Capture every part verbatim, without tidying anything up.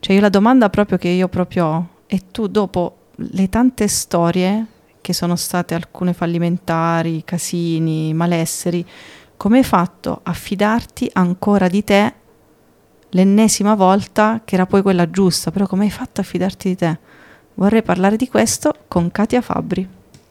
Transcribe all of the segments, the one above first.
Cioè io la domanda proprio che io proprio ho, e tu dopo le tante storie che sono state alcune fallimentari, casini, malesseri, come hai fatto a fidarti ancora di te l'ennesima volta, che era poi quella giusta, però come hai fatto a fidarti di te? Vorrei parlare di questo con Katia Fabbri.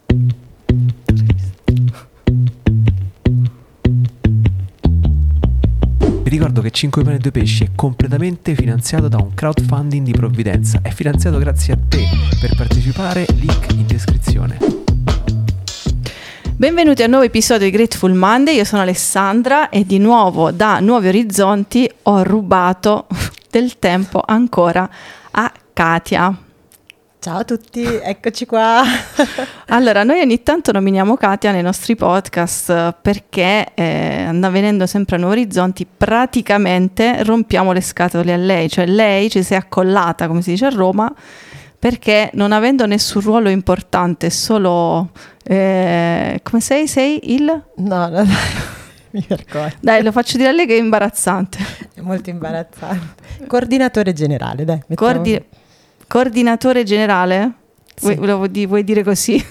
Vi ricordo che cinque pane e due pesci è completamente finanziato da un crowdfunding di provvidenza. È finanziato grazie a te. Per partecipare, link in descrizione. Benvenuti a un nuovo episodio di Grateful Monday. Io sono Alessandra e di nuovo da Nuovi Orizzonti ho rubato del tempo ancora a Katia. Ciao a tutti, eccoci qua. Allora, noi ogni tanto nominiamo Katia nei nostri podcast perché eh, venendo sempre a Nuovi Orizzonti praticamente rompiamo le scatole a lei, cioè lei ci si è accollata, come si dice a Roma, perché non avendo nessun ruolo importante, solo eh, come sei? Sei il? No, no, no. Mi vergogno. Dai, lo faccio dire a lei che è imbarazzante. È molto imbarazzante. Coordinatore generale, dai. Coordi- coordinatore generale? Sì. Vuoi, vuoi, vuoi dire così?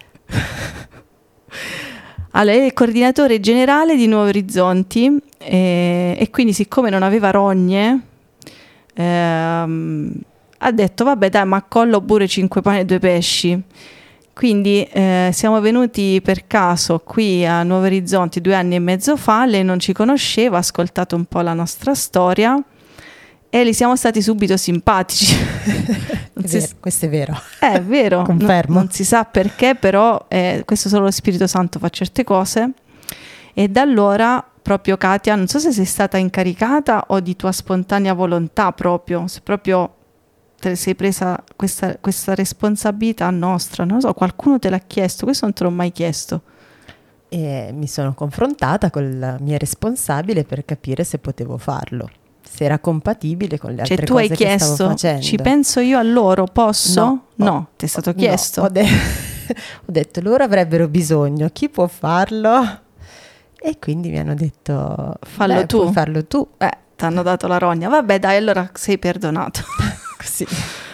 Allora, è il coordinatore generale di Nuovi Orizzonti e, e quindi siccome non aveva rogne ehm, ha detto vabbè dai, ma accollo pure cinque pani e due pesci. Quindi eh, siamo venuti per caso qui a Nuovi Orizzonti due anni e mezzo fa, lei non ci conosceva, ha ascoltato un po' la nostra storia e gli siamo stati subito simpatici. È vero, s- questo è vero. È vero, Confermo. Non, non si sa perché, però eh, questo solo lo Spirito Santo fa certe cose. E da allora proprio Katia, non so se sei stata incaricata o di tua spontanea volontà proprio, se proprio te sei presa questa, questa responsabilità nostra, non lo so, qualcuno te l'ha chiesto, questo non te l'ho mai chiesto. E mi sono confrontata con la mia responsabile per capire se potevo farlo, se era compatibile con le altre cioè tu cose hai che chiesto, stavo facendo. ci penso io a loro, posso? No, No, ho- ti è stato no, chiesto. ho, de- ho detto loro avrebbero bisogno, chi può farlo? E quindi mi hanno detto Fallo beh, tu. puoi farlo tu. Eh, ti hanno dato la rogna, vabbè dai, allora sei perdonato. Così.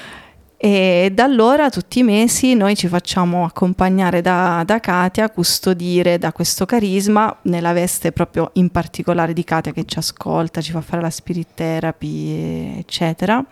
E da allora tutti i mesi noi ci facciamo accompagnare da, da Katia, custodire da questo carisma, nella veste proprio in particolare di Katia che ci ascolta, ci fa fare la spirit therapy, eccetera.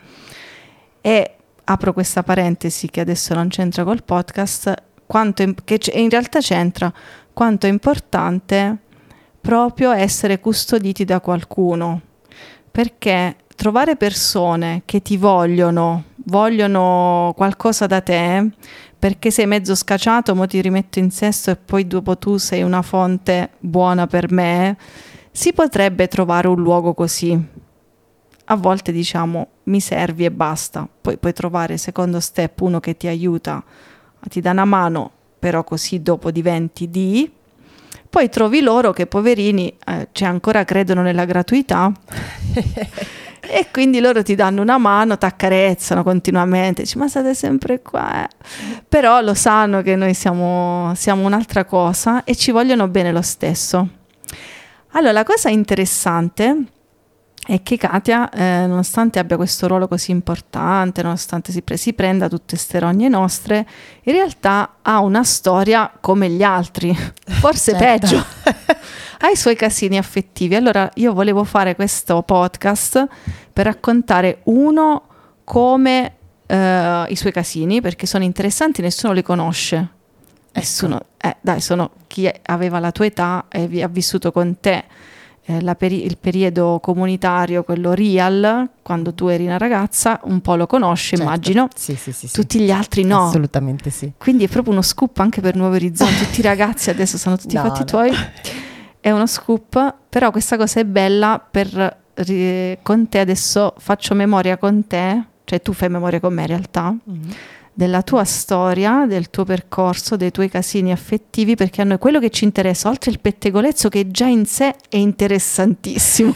E apro questa parentesi che adesso non c'entra col podcast, quanto è, che c- in realtà c'entra, quanto è importante proprio essere custoditi da qualcuno, perché trovare persone che ti vogliono, vogliono qualcosa da te, perché sei mezzo scacciato, mo ti rimetto in sesto e poi dopo tu sei una fonte buona per me, si potrebbe trovare un luogo così. A volte diciamo mi servi e basta, poi puoi trovare secondo step uno che ti aiuta, ti dà una mano, però così dopo diventi di... Poi trovi loro che poverini, eh, cioè ancora credono nella gratuità e quindi loro ti danno una mano, ti accarezzano continuamente, dici ma state sempre qua, eh. Però lo sanno che noi siamo, siamo un'altra cosa e ci vogliono bene lo stesso. Allora la cosa interessante è che Katia, eh, nonostante abbia questo ruolo così importante, nonostante si, pre- si prenda tutte ste rogne nostre, in realtà ha una storia come gli altri, forse Certo. peggio, ha i suoi casini affettivi. Allora io volevo fare questo podcast per raccontare uno come eh, i suoi casini, perché sono interessanti, nessuno li conosce. Nessuno, eh, dai, sono chi è- aveva la tua età e vi- ha vissuto con te eh, la peri- il periodo comunitario, quello real, quando tu eri una ragazza, un po' lo conosce, Certo. immagino. Sì, sì, sì, sì. Tutti gli altri no. Assolutamente sì. Quindi è proprio uno scoop anche per Nuovi Orizzonti. Tutti i ragazzi adesso sono tutti No, fatti no. tuoi. È uno scoop, però questa cosa è bella per ri- con te adesso faccio memoria con te, cioè tu fai memoria con me in realtà, Mm-hmm. della tua storia, del tuo percorso, dei tuoi casini affettivi, perché a noi quello che ci interessa, oltre il pettegolezzo che già in sé è interessantissimo,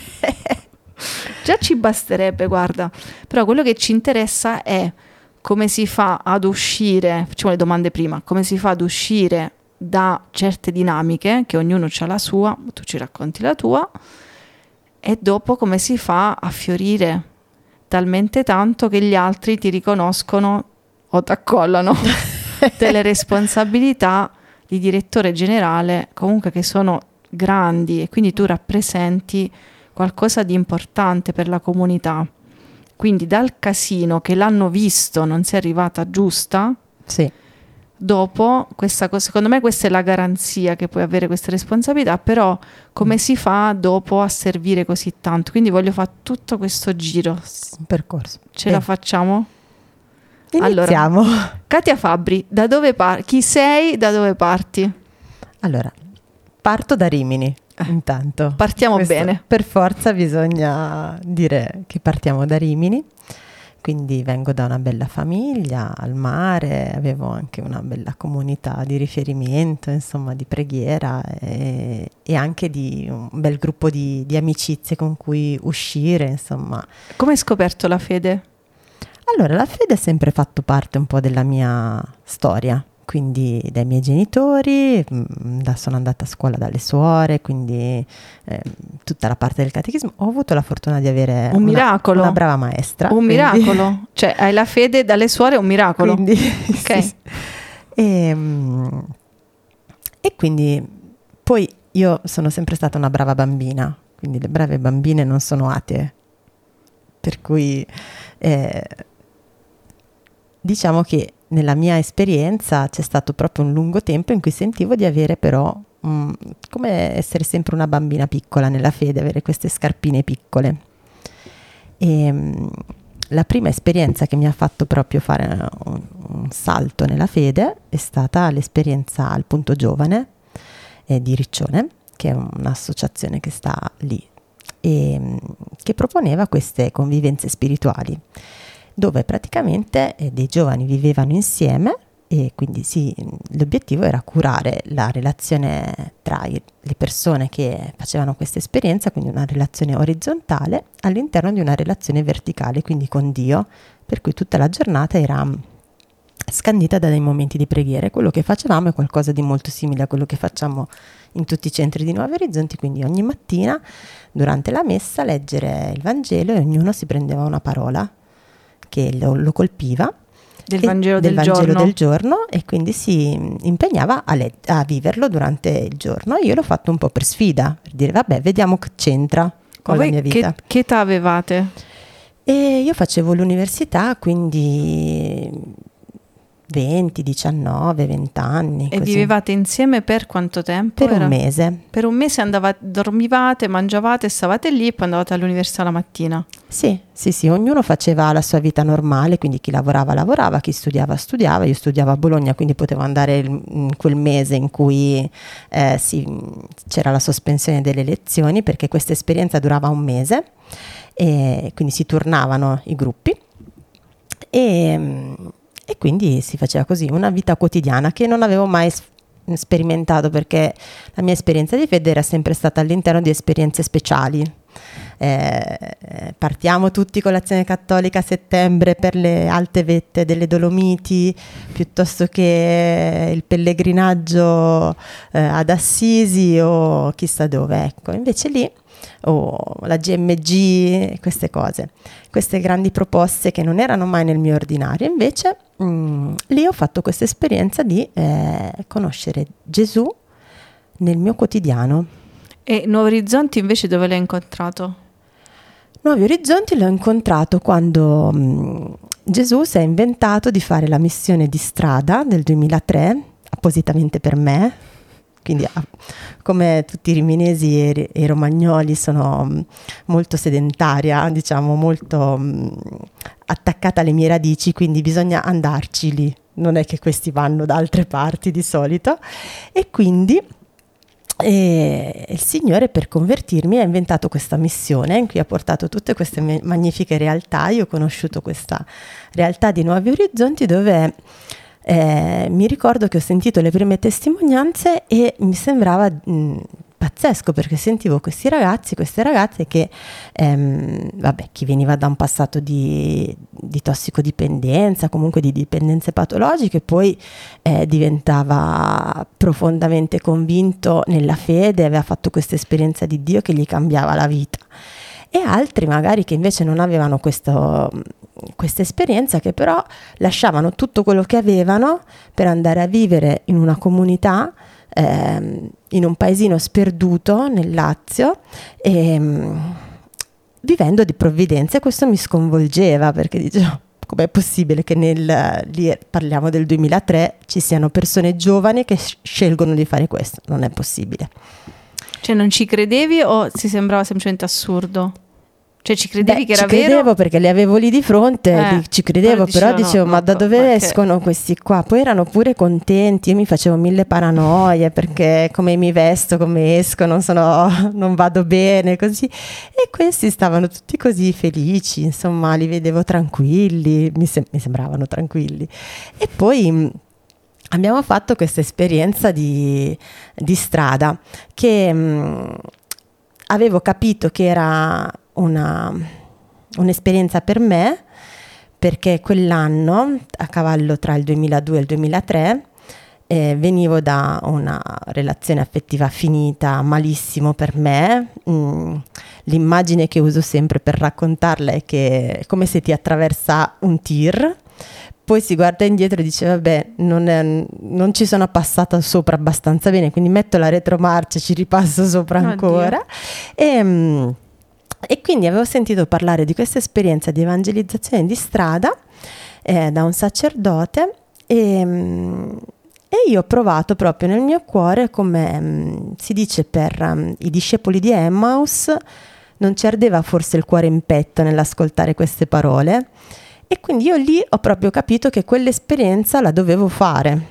già ci basterebbe, guarda, però quello che ci interessa è come si fa ad uscire, facciamo le domande prima, come si fa ad uscire da certe dinamiche, che ognuno ha la sua, tu ci racconti la tua, e dopo come si fa a fiorire, talmente tanto che gli altri ti riconoscono o ti accollano delle responsabilità di direttore generale, comunque che sono grandi, e quindi tu rappresenti qualcosa di importante per la comunità. Quindi dal casino che l'hanno visto non sei arrivata giusta, Sì. dopo questa cosa, secondo me questa è la garanzia che puoi avere queste responsabilità, però come si fa dopo a servire così tanto? Quindi voglio fare tutto questo giro. Un percorso. Ce Eh, la facciamo? Iniziamo. Allora, Katia Fabbri, da dove parti? Chi sei? Da dove parti? Allora, parto da Rimini, intanto. Partiamo Questo, bene. Per forza bisogna dire che partiamo da Rimini, quindi vengo da una bella famiglia, al mare, avevo anche una bella comunità di riferimento, insomma, di preghiera e, e anche di un bel gruppo di, di amicizie con cui uscire, insomma. Come hai scoperto la fede? Allora, la fede ha sempre fatto parte un po' della mia storia, quindi dai miei genitori, mh, da, sono andata a scuola dalle suore, quindi eh, tutta la parte del catechismo. Ho avuto la fortuna di avere Un una, miracolo. una brava maestra. Un quindi- miracolo? Cioè, hai la fede dalle suore, è un miracolo. Quindi, Ok. sì. E, mm, e quindi poi io sono sempre stata una brava bambina, quindi le brave bambine non sono atee, per cui eh, diciamo che nella mia esperienza c'è stato proprio un lungo tempo in cui sentivo di avere però mm, come essere sempre una bambina piccola nella fede, avere queste scarpine piccole. E, mm, la prima esperienza che mi ha fatto proprio fare un, un salto nella fede è stata l'esperienza al Punto Giovane eh, di Riccione, che è un'associazione che sta lì e mh, che proponeva queste convivenze spirituali, dove praticamente eh, dei giovani vivevano insieme e quindi sì, l'obiettivo era curare la relazione tra i- le persone che facevano questa esperienza, quindi una relazione orizzontale all'interno di una relazione verticale, quindi con Dio, per cui tutta la giornata era mh, scandita da dei momenti di preghiera. E quello che facevamo è qualcosa di molto simile a quello che facciamo in tutti i centri di Nuovi Orizzonti, quindi ogni mattina durante la messa leggere il Vangelo e ognuno si prendeva una parola che lo, lo colpiva Del e- Vangelo del, Vangelo giorno. del giorno, e quindi si mh, impegnava a, le- a viverlo durante il giorno. Io l'ho fatto un po' per sfida, per dire vabbè, vediamo che c'entra Ma con la voi mia vita. che, che età avevate? E io facevo l'università, quindi venti, diciannove, venti anni. E così. vivevate insieme per quanto tempo? Per Era- un mese. Per un mese andavate, dormivate, mangiavate, stavate lì e poi andavate all'università la mattina. Sì, sì, sì, ognuno faceva la sua vita normale, quindi chi lavorava lavorava, chi studiava studiava. Io studiavo a Bologna, quindi potevo andare il- in quel mese in cui eh, si- c'era la sospensione delle lezioni, perché questa esperienza durava un mese e quindi si turnavano i gruppi e, e quindi si faceva così, una vita quotidiana che non avevo mai s- sperimentato, perché la mia esperienza di fede era sempre stata all'interno di esperienze speciali. Eh, partiamo tutti con l'Azione Cattolica a settembre per le alte vette delle Dolomiti, piuttosto che il pellegrinaggio eh, ad Assisi o chissà dove, ecco. Invece lì o la G M G, queste cose, queste grandi proposte che non erano mai nel mio ordinario. Invece mh, lì ho fatto questa esperienza di eh, conoscere Gesù nel mio quotidiano. E Nuovi Orizzonti invece dove l'hai incontrato? Nuovi Orizzonti l'ho incontrato quando mh, Gesù si è inventato di fare la missione di strada del duemilatré, appositamente per me. Quindi ah, come tutti i riminesi e, ri- e romagnoli sono mh, molto sedentaria, diciamo molto mh, attaccata alle mie radici, quindi bisogna andarci lì, non è che questi vanno da altre parti di solito. E quindi e il Signore, per convertirmi, ha inventato questa missione in cui ha portato tutte queste me- magnifiche realtà. Io ho conosciuto questa realtà di Nuovi Orizzonti dove eh, mi ricordo che ho sentito le prime testimonianze e mi sembrava mh, pazzesco, perché sentivo questi ragazzi, queste ragazze che, ehm, vabbè, chi veniva da un passato di, di tossicodipendenza, comunque di dipendenze patologiche, poi eh, diventava profondamente convinto nella fede, aveva fatto questa esperienza di Dio che gli cambiava la vita. e altri magari che invece non avevano questo, questa esperienza, che però lasciavano tutto quello che avevano per andare a vivere in una comunità, ehm, in un paesino sperduto nel Lazio, e, vivendo di provvidenza. E questo mi sconvolgeva, perché dicevo, com'è possibile che nel, lì parliamo del duemilatré, ci siano persone giovani che scelgono di fare questo? Non è possibile. Cioè non ci credevi o ti sembrava semplicemente assurdo? Cioè ci credevi Beh, che era ci credevo vero? perché li avevo lì di fronte, Eh, li- ci credevo, però però dicevano, dicevo, no, ma da no, dove ma che- escono questi qua? Poi erano pure contenti, io mi facevo mille paranoie perché come mi vesto, come esco, non sono, non vado bene, così. E questi stavano tutti così felici, insomma, li vedevo tranquilli, mi, sem- mi sembravano tranquilli. E poi mh, abbiamo fatto questa esperienza di, di strada che mh, avevo capito che era una un'esperienza per me, perché quell'anno, a cavallo tra il duemiladue e il duemilatré, eh, venivo da una relazione affettiva finita malissimo per me. Mm, l'immagine che uso sempre per raccontarla è che è come se ti attraversa un tir, poi si guarda indietro e dice vabbè, non, è, non ci sono passata sopra abbastanza bene, quindi metto la retromarcia e ci ripasso sopra Oddio. ancora. E mm, E quindi avevo sentito parlare di questa esperienza di evangelizzazione di strada eh, da un sacerdote, e, mm, e io ho provato proprio nel mio cuore, come mm, si dice per um, i discepoli di Emmaus, non ci ardeva forse il cuore in petto nell'ascoltare queste parole, e quindi io lì ho proprio capito che quell'esperienza la dovevo fare.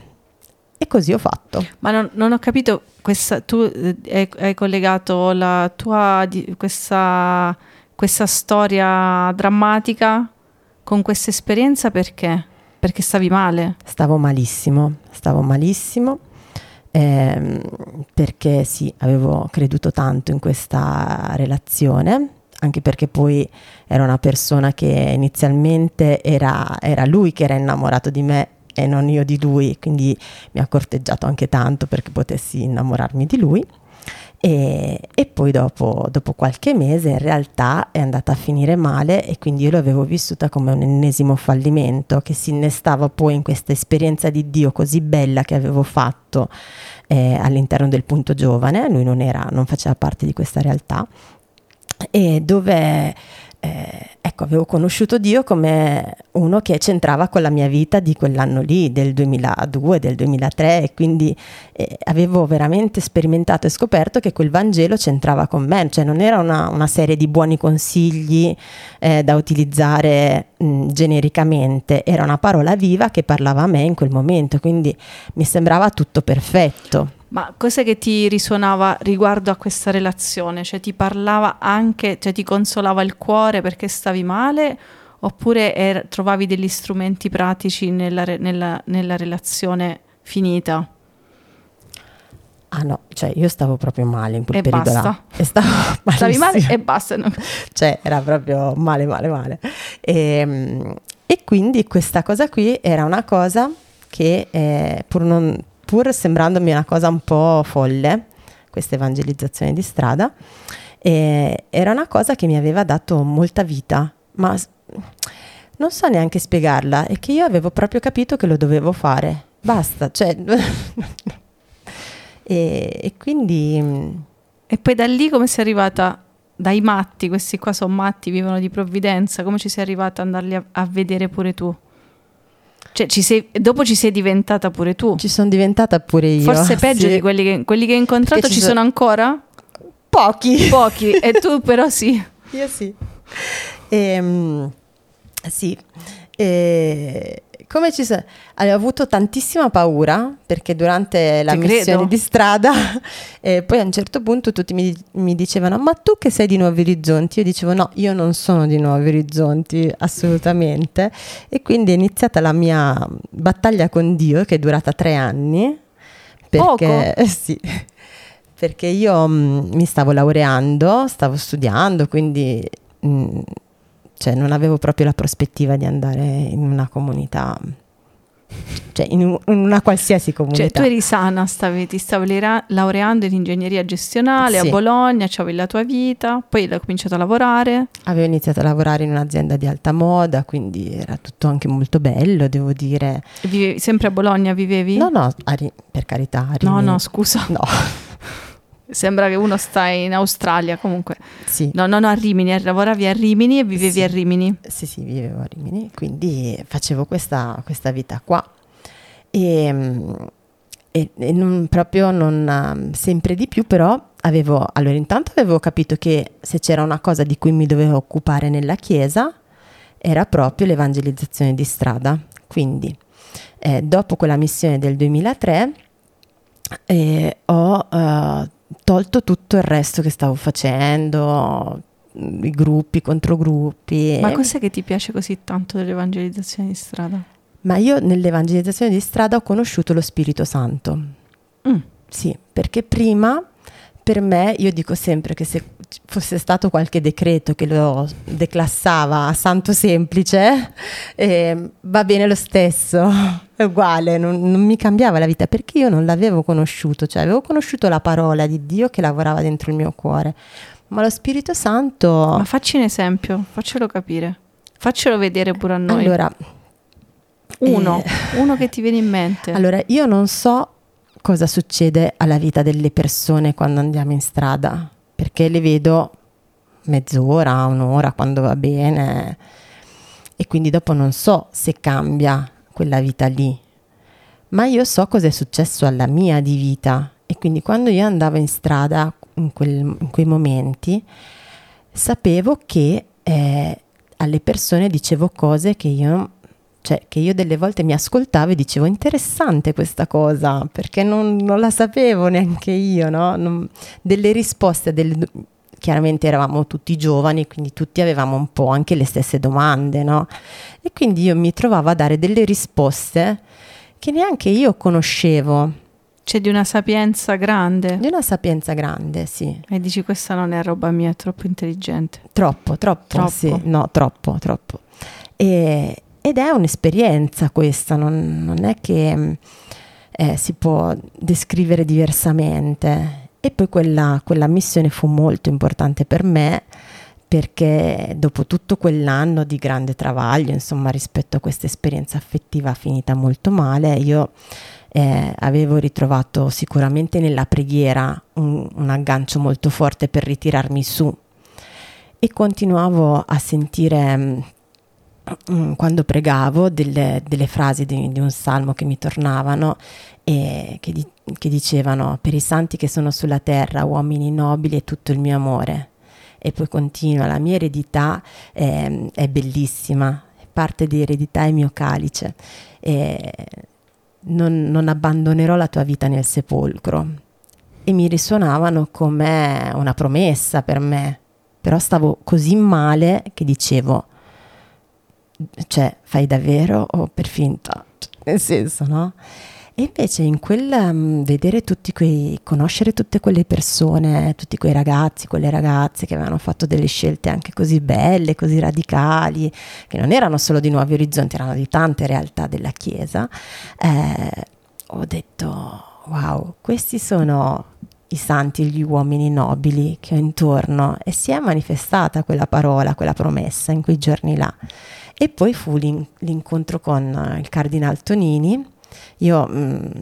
E così ho fatto. Ma non, non ho capito, questa, tu eh, hai, hai collegato la tua di, questa, questa storia drammatica con questa esperienza perché? Perché stavi male? Stavo malissimo, stavo malissimo, ehm, perché sì, avevo creduto tanto in questa relazione, anche perché poi era una persona che inizialmente era, era lui che era innamorato di me e non io di lui, quindi mi ha corteggiato anche tanto perché potessi innamorarmi di lui. E, e poi dopo, dopo qualche mese in realtà è andata a finire male, e quindi io l'avevo vissuta come un ennesimo fallimento che si innestava poi in questa esperienza di Dio così bella che avevo fatto eh, all'interno del Punto Giovane. Lui non era, non faceva parte di questa realtà, e dove eh, ecco, avevo conosciuto Dio come uno che c'entrava con la mia vita di quell'anno lì, del duemiladue, del duemilatré, e quindi eh, avevo veramente sperimentato e scoperto che quel Vangelo c'entrava con me, cioè non era una, una serie di buoni consigli eh, da utilizzare mh, genericamente, era una parola viva che parlava a me in quel momento, quindi mi sembrava tutto perfetto. Ma cos'è che ti risuonava riguardo a questa relazione? Cioè ti parlava anche, cioè ti consolava il cuore perché stavi male, oppure era, trovavi degli strumenti pratici nella, re- nella, nella relazione finita? Ah no, cioè io stavo proprio male in quel E periodo basta. là. E stavo Stavi male malissimo. e basta. no? Cioè era proprio male male male. E, e quindi questa cosa qui era una cosa che eh, pur non... pur sembrandomi una cosa un po' folle, questa evangelizzazione di strada, eh, era una cosa che mi aveva dato molta vita, ma s- non so neanche spiegarla, è che io avevo proprio capito che lo dovevo fare, basta, cioè, e, e quindi... mh, E poi da lì come sei arrivata? Dai matti, questi qua sono matti, vivono di provvidenza, come ci sei arrivata ad andarli a, a vedere pure tu? Cioè, ci sei, dopo ci sei diventata pure tu. ci sono diventata pure io. Forse peggio sì. di quelli che, quelli che hai incontrato. Perché Ci ci sono ancora? Pochi. Pochi. E tu però sì. Io sì. Ehm, sì. E come ci sono? Avevo avuto tantissima paura perché durante la Ti missione credo. di strada eh, poi a un certo punto tutti mi, mi dicevano ma tu che sei di Nuovi Orizzonti? Io dicevo no, io non sono di Nuovi Orizzonti assolutamente, e quindi è iniziata la mia battaglia con Dio che è durata tre anni perché eh, sì, perché io mh, mi stavo laureando, stavo studiando, quindi mh, cioè non avevo proprio la prospettiva di andare in una comunità cioè in, un, in una qualsiasi comunità. Cioè tu eri sana, stavi, ti stavi lera- laureando in ingegneria gestionale Sì. a Bologna, c'avevi la tua vita, poi hai cominciato a lavorare. Avevo iniziato a lavorare in un'azienda di alta moda, quindi era tutto anche molto bello, devo dire. E vivevi, sempre a Bologna vivevi? No, no, a Ri- per carità. a No, Rimini. no, scusa. No, Sembra che uno sta in Australia, comunque. sì. No, no, no, a Rimini, lavoravi a Rimini e vivevi Sì. a Rimini. Sì, sì, vivevo a Rimini, quindi facevo questa, questa vita qua. E, mm, e, e non, proprio non sempre di più, però avevo, allora intanto avevo capito che se c'era una cosa di cui mi dovevo occupare nella chiesa era proprio l'evangelizzazione di strada. Quindi eh, dopo quella missione del duemilatré eh, ho eh, tolto tutto il resto che stavo facendo, i gruppi contro gruppi. Ma e- cos'è che ti piace così tanto dell'evangelizzazione di strada? Ma io nell'evangelizzazione di strada ho conosciuto lo Spirito Santo. Mm. Sì, perché prima per me, io dico sempre che se fosse stato qualche decreto che lo declassava a santo semplice, eh, va bene lo stesso, è uguale, non, non mi cambiava la vita, perché io non l'avevo conosciuto, cioè avevo conosciuto la parola di Dio che lavorava dentro il mio cuore, ma lo Spirito Santo... Ma facci un esempio, faccelo capire, faccelo vedere pure a noi. Allora, uno, eh, uno che ti viene in mente. allora, io non so cosa succede alla vita delle persone quando andiamo in strada, perché le vedo mezz'ora, un'ora quando va bene, e quindi dopo non so se cambia quella vita lì, ma io so cosa è successo alla mia di vita, e quindi quando io andavo in strada in, quel, in quei momenti sapevo che eh, alle persone dicevo cose che io Cioè che io delle volte mi ascoltavo e dicevo interessante questa cosa, perché non, non la sapevo neanche io, no? Non, delle risposte, delle, chiaramente eravamo tutti giovani, quindi tutti avevamo un po' anche le stesse domande, no? E quindi io mi trovavo a dare delle risposte che neanche io conoscevo. C'è di una sapienza grande. Di una sapienza grande, sì. E dici questa non è roba mia, è troppo intelligente. Troppo, troppo, Troppo. sì. No, troppo, troppo. E... Ed è un'esperienza questa, non, non è che eh, si può descrivere diversamente. E poi quella, quella missione fu molto importante per me, perché dopo tutto quell'anno di grande travaglio, insomma, rispetto a questa esperienza affettiva finita molto male, io eh, avevo ritrovato sicuramente nella preghiera un, un aggancio molto forte per ritirarmi su, e continuavo a sentire... quando pregavo delle, delle frasi di, di un salmo che mi tornavano e che, di, che dicevano: per i santi che sono sulla terra, uomini nobili, è tutto il mio amore. E poi continua: la mia eredità è, è bellissima, parte di eredità è mio calice, e non, non abbandonerò la tua vita nel sepolcro. E mi risuonavano come una promessa per me, però stavo così male che dicevo: cioè, fai davvero o per finta? Nel senso, no? E invece in quel um, vedere tutti quei, conoscere tutte quelle persone, tutti quei ragazzi, quelle ragazze che avevano fatto delle scelte anche così belle, così radicali, che non erano solo di Nuovi Orizzonti, erano di tante realtà della Chiesa, eh, ho detto: wow, questi sono i santi, gli uomini nobili che ho intorno. E si è manifestata quella parola, quella promessa in quei giorni là. E poi fu l'in- l'incontro con il Cardinal Tonini. Io mh,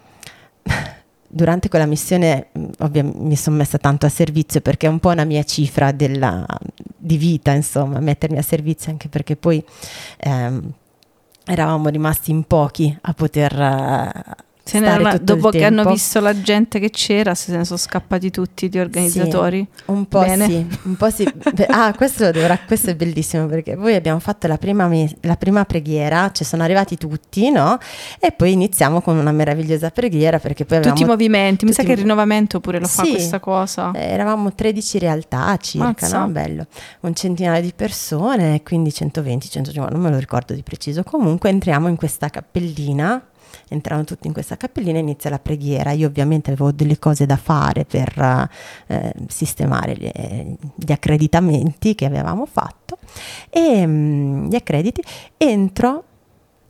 durante quella missione ovviamente mi sono messa tanto a servizio, perché è un po' una mia cifra della, di vita, insomma, mettermi a servizio, anche perché poi ehm, eravamo rimasti in pochi a poter uh, Se ne stare erano- tutto il dopo che hanno tempo. visto la gente che c'era, se ne sono scappati tutti gli organizzatori. Sì, un po' Bene. sì, un po' sì. Beh, ah, questo, dovrà, questo è bellissimo, perché poi abbiamo fatto la prima, me- la prima preghiera, ci sono arrivati tutti, no? E poi iniziamo con una meravigliosa preghiera, perché poi avevamo... Tutti i movimenti, mi sa tutti che i- il rinnovamento pure lo fa Sì. questa cosa. Eh, eravamo tredici realtà circa, Mazza. no? Bello. Un centinaio di persone, quindi centoventi, centocinquanta, non me lo ricordo di preciso. Comunque entriamo in questa cappellina, entrano tutti in questa cappellina e inizia la preghiera. Io ovviamente avevo delle cose da fare per eh, sistemare le- gli accreditamenti che avevamo fatto, e mm, gli accrediti. Entro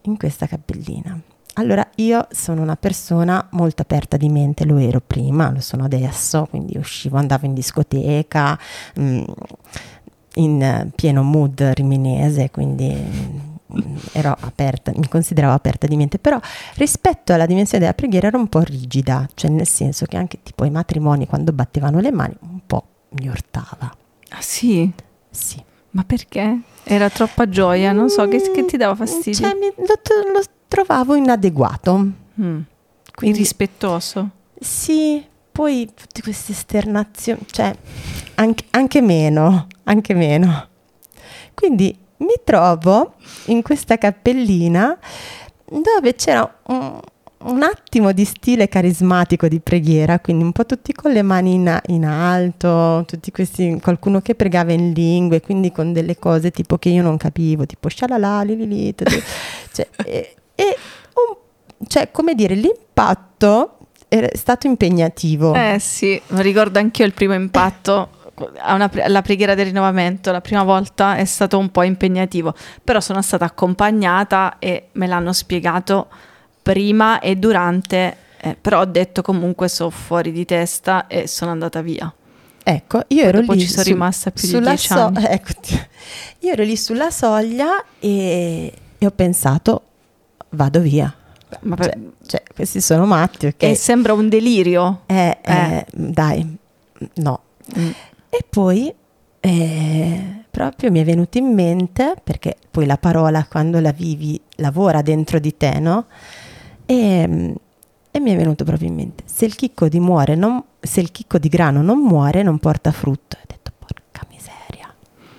in questa cappellina. Allora, io sono una persona molto aperta di mente, lo ero prima, lo sono adesso, quindi uscivo, andavo in discoteca, mh, in pieno mood riminese, quindi mh, ero aperta, mi consideravo aperta di mente, però rispetto alla dimensione della preghiera ero un po' rigida, cioè nel senso che anche tipo i matrimoni quando battevano le mani un po' mi urtava. Ah sì? Sì. Ma perché? Era troppa gioia, non so, che, che ti dava fastidio? Cioè, mi, lo, lo trovavo inadeguato. Mm. Quindi irrispettoso. Sì, poi tutte queste esternazioni, cioè anche, anche meno, anche meno. Quindi mi trovo in questa cappellina dove c'era un, un attimo di stile carismatico di preghiera, quindi un po' tutti con le mani in, in alto, tutti questi, qualcuno che pregava in lingue, quindi con delle cose tipo che io non capivo, tipo shalala, lilili, cioè, e, e un, cioè, come dire, l'impatto è stato impegnativo. Eh sì, mi ricordo anch'io il primo impatto a una, alla preghiera del rinnovamento, la prima volta è stato un po' impegnativo, però sono stata accompagnata e me l'hanno spiegato prima e durante, eh, però ho detto comunque sono fuori di testa e sono andata via. Ecco, io ero dopo lì ci sono su, rimasta più sulla di dieci so- anni. Ecco, io ero lì sulla soglia e, e ho pensato vado via. Ma per... cioè, cioè, questi sono matti, ok? E sembra un delirio. Eh, eh. eh, dai, no. Mm. E poi eh, proprio mi è venuto in mente, perché poi la parola quando la vivi lavora dentro di te, no? E, e mi è venuto proprio in mente, se il chicco di muore non, se il chicco di grano non muore non porta frutto. E ho detto porca miseria.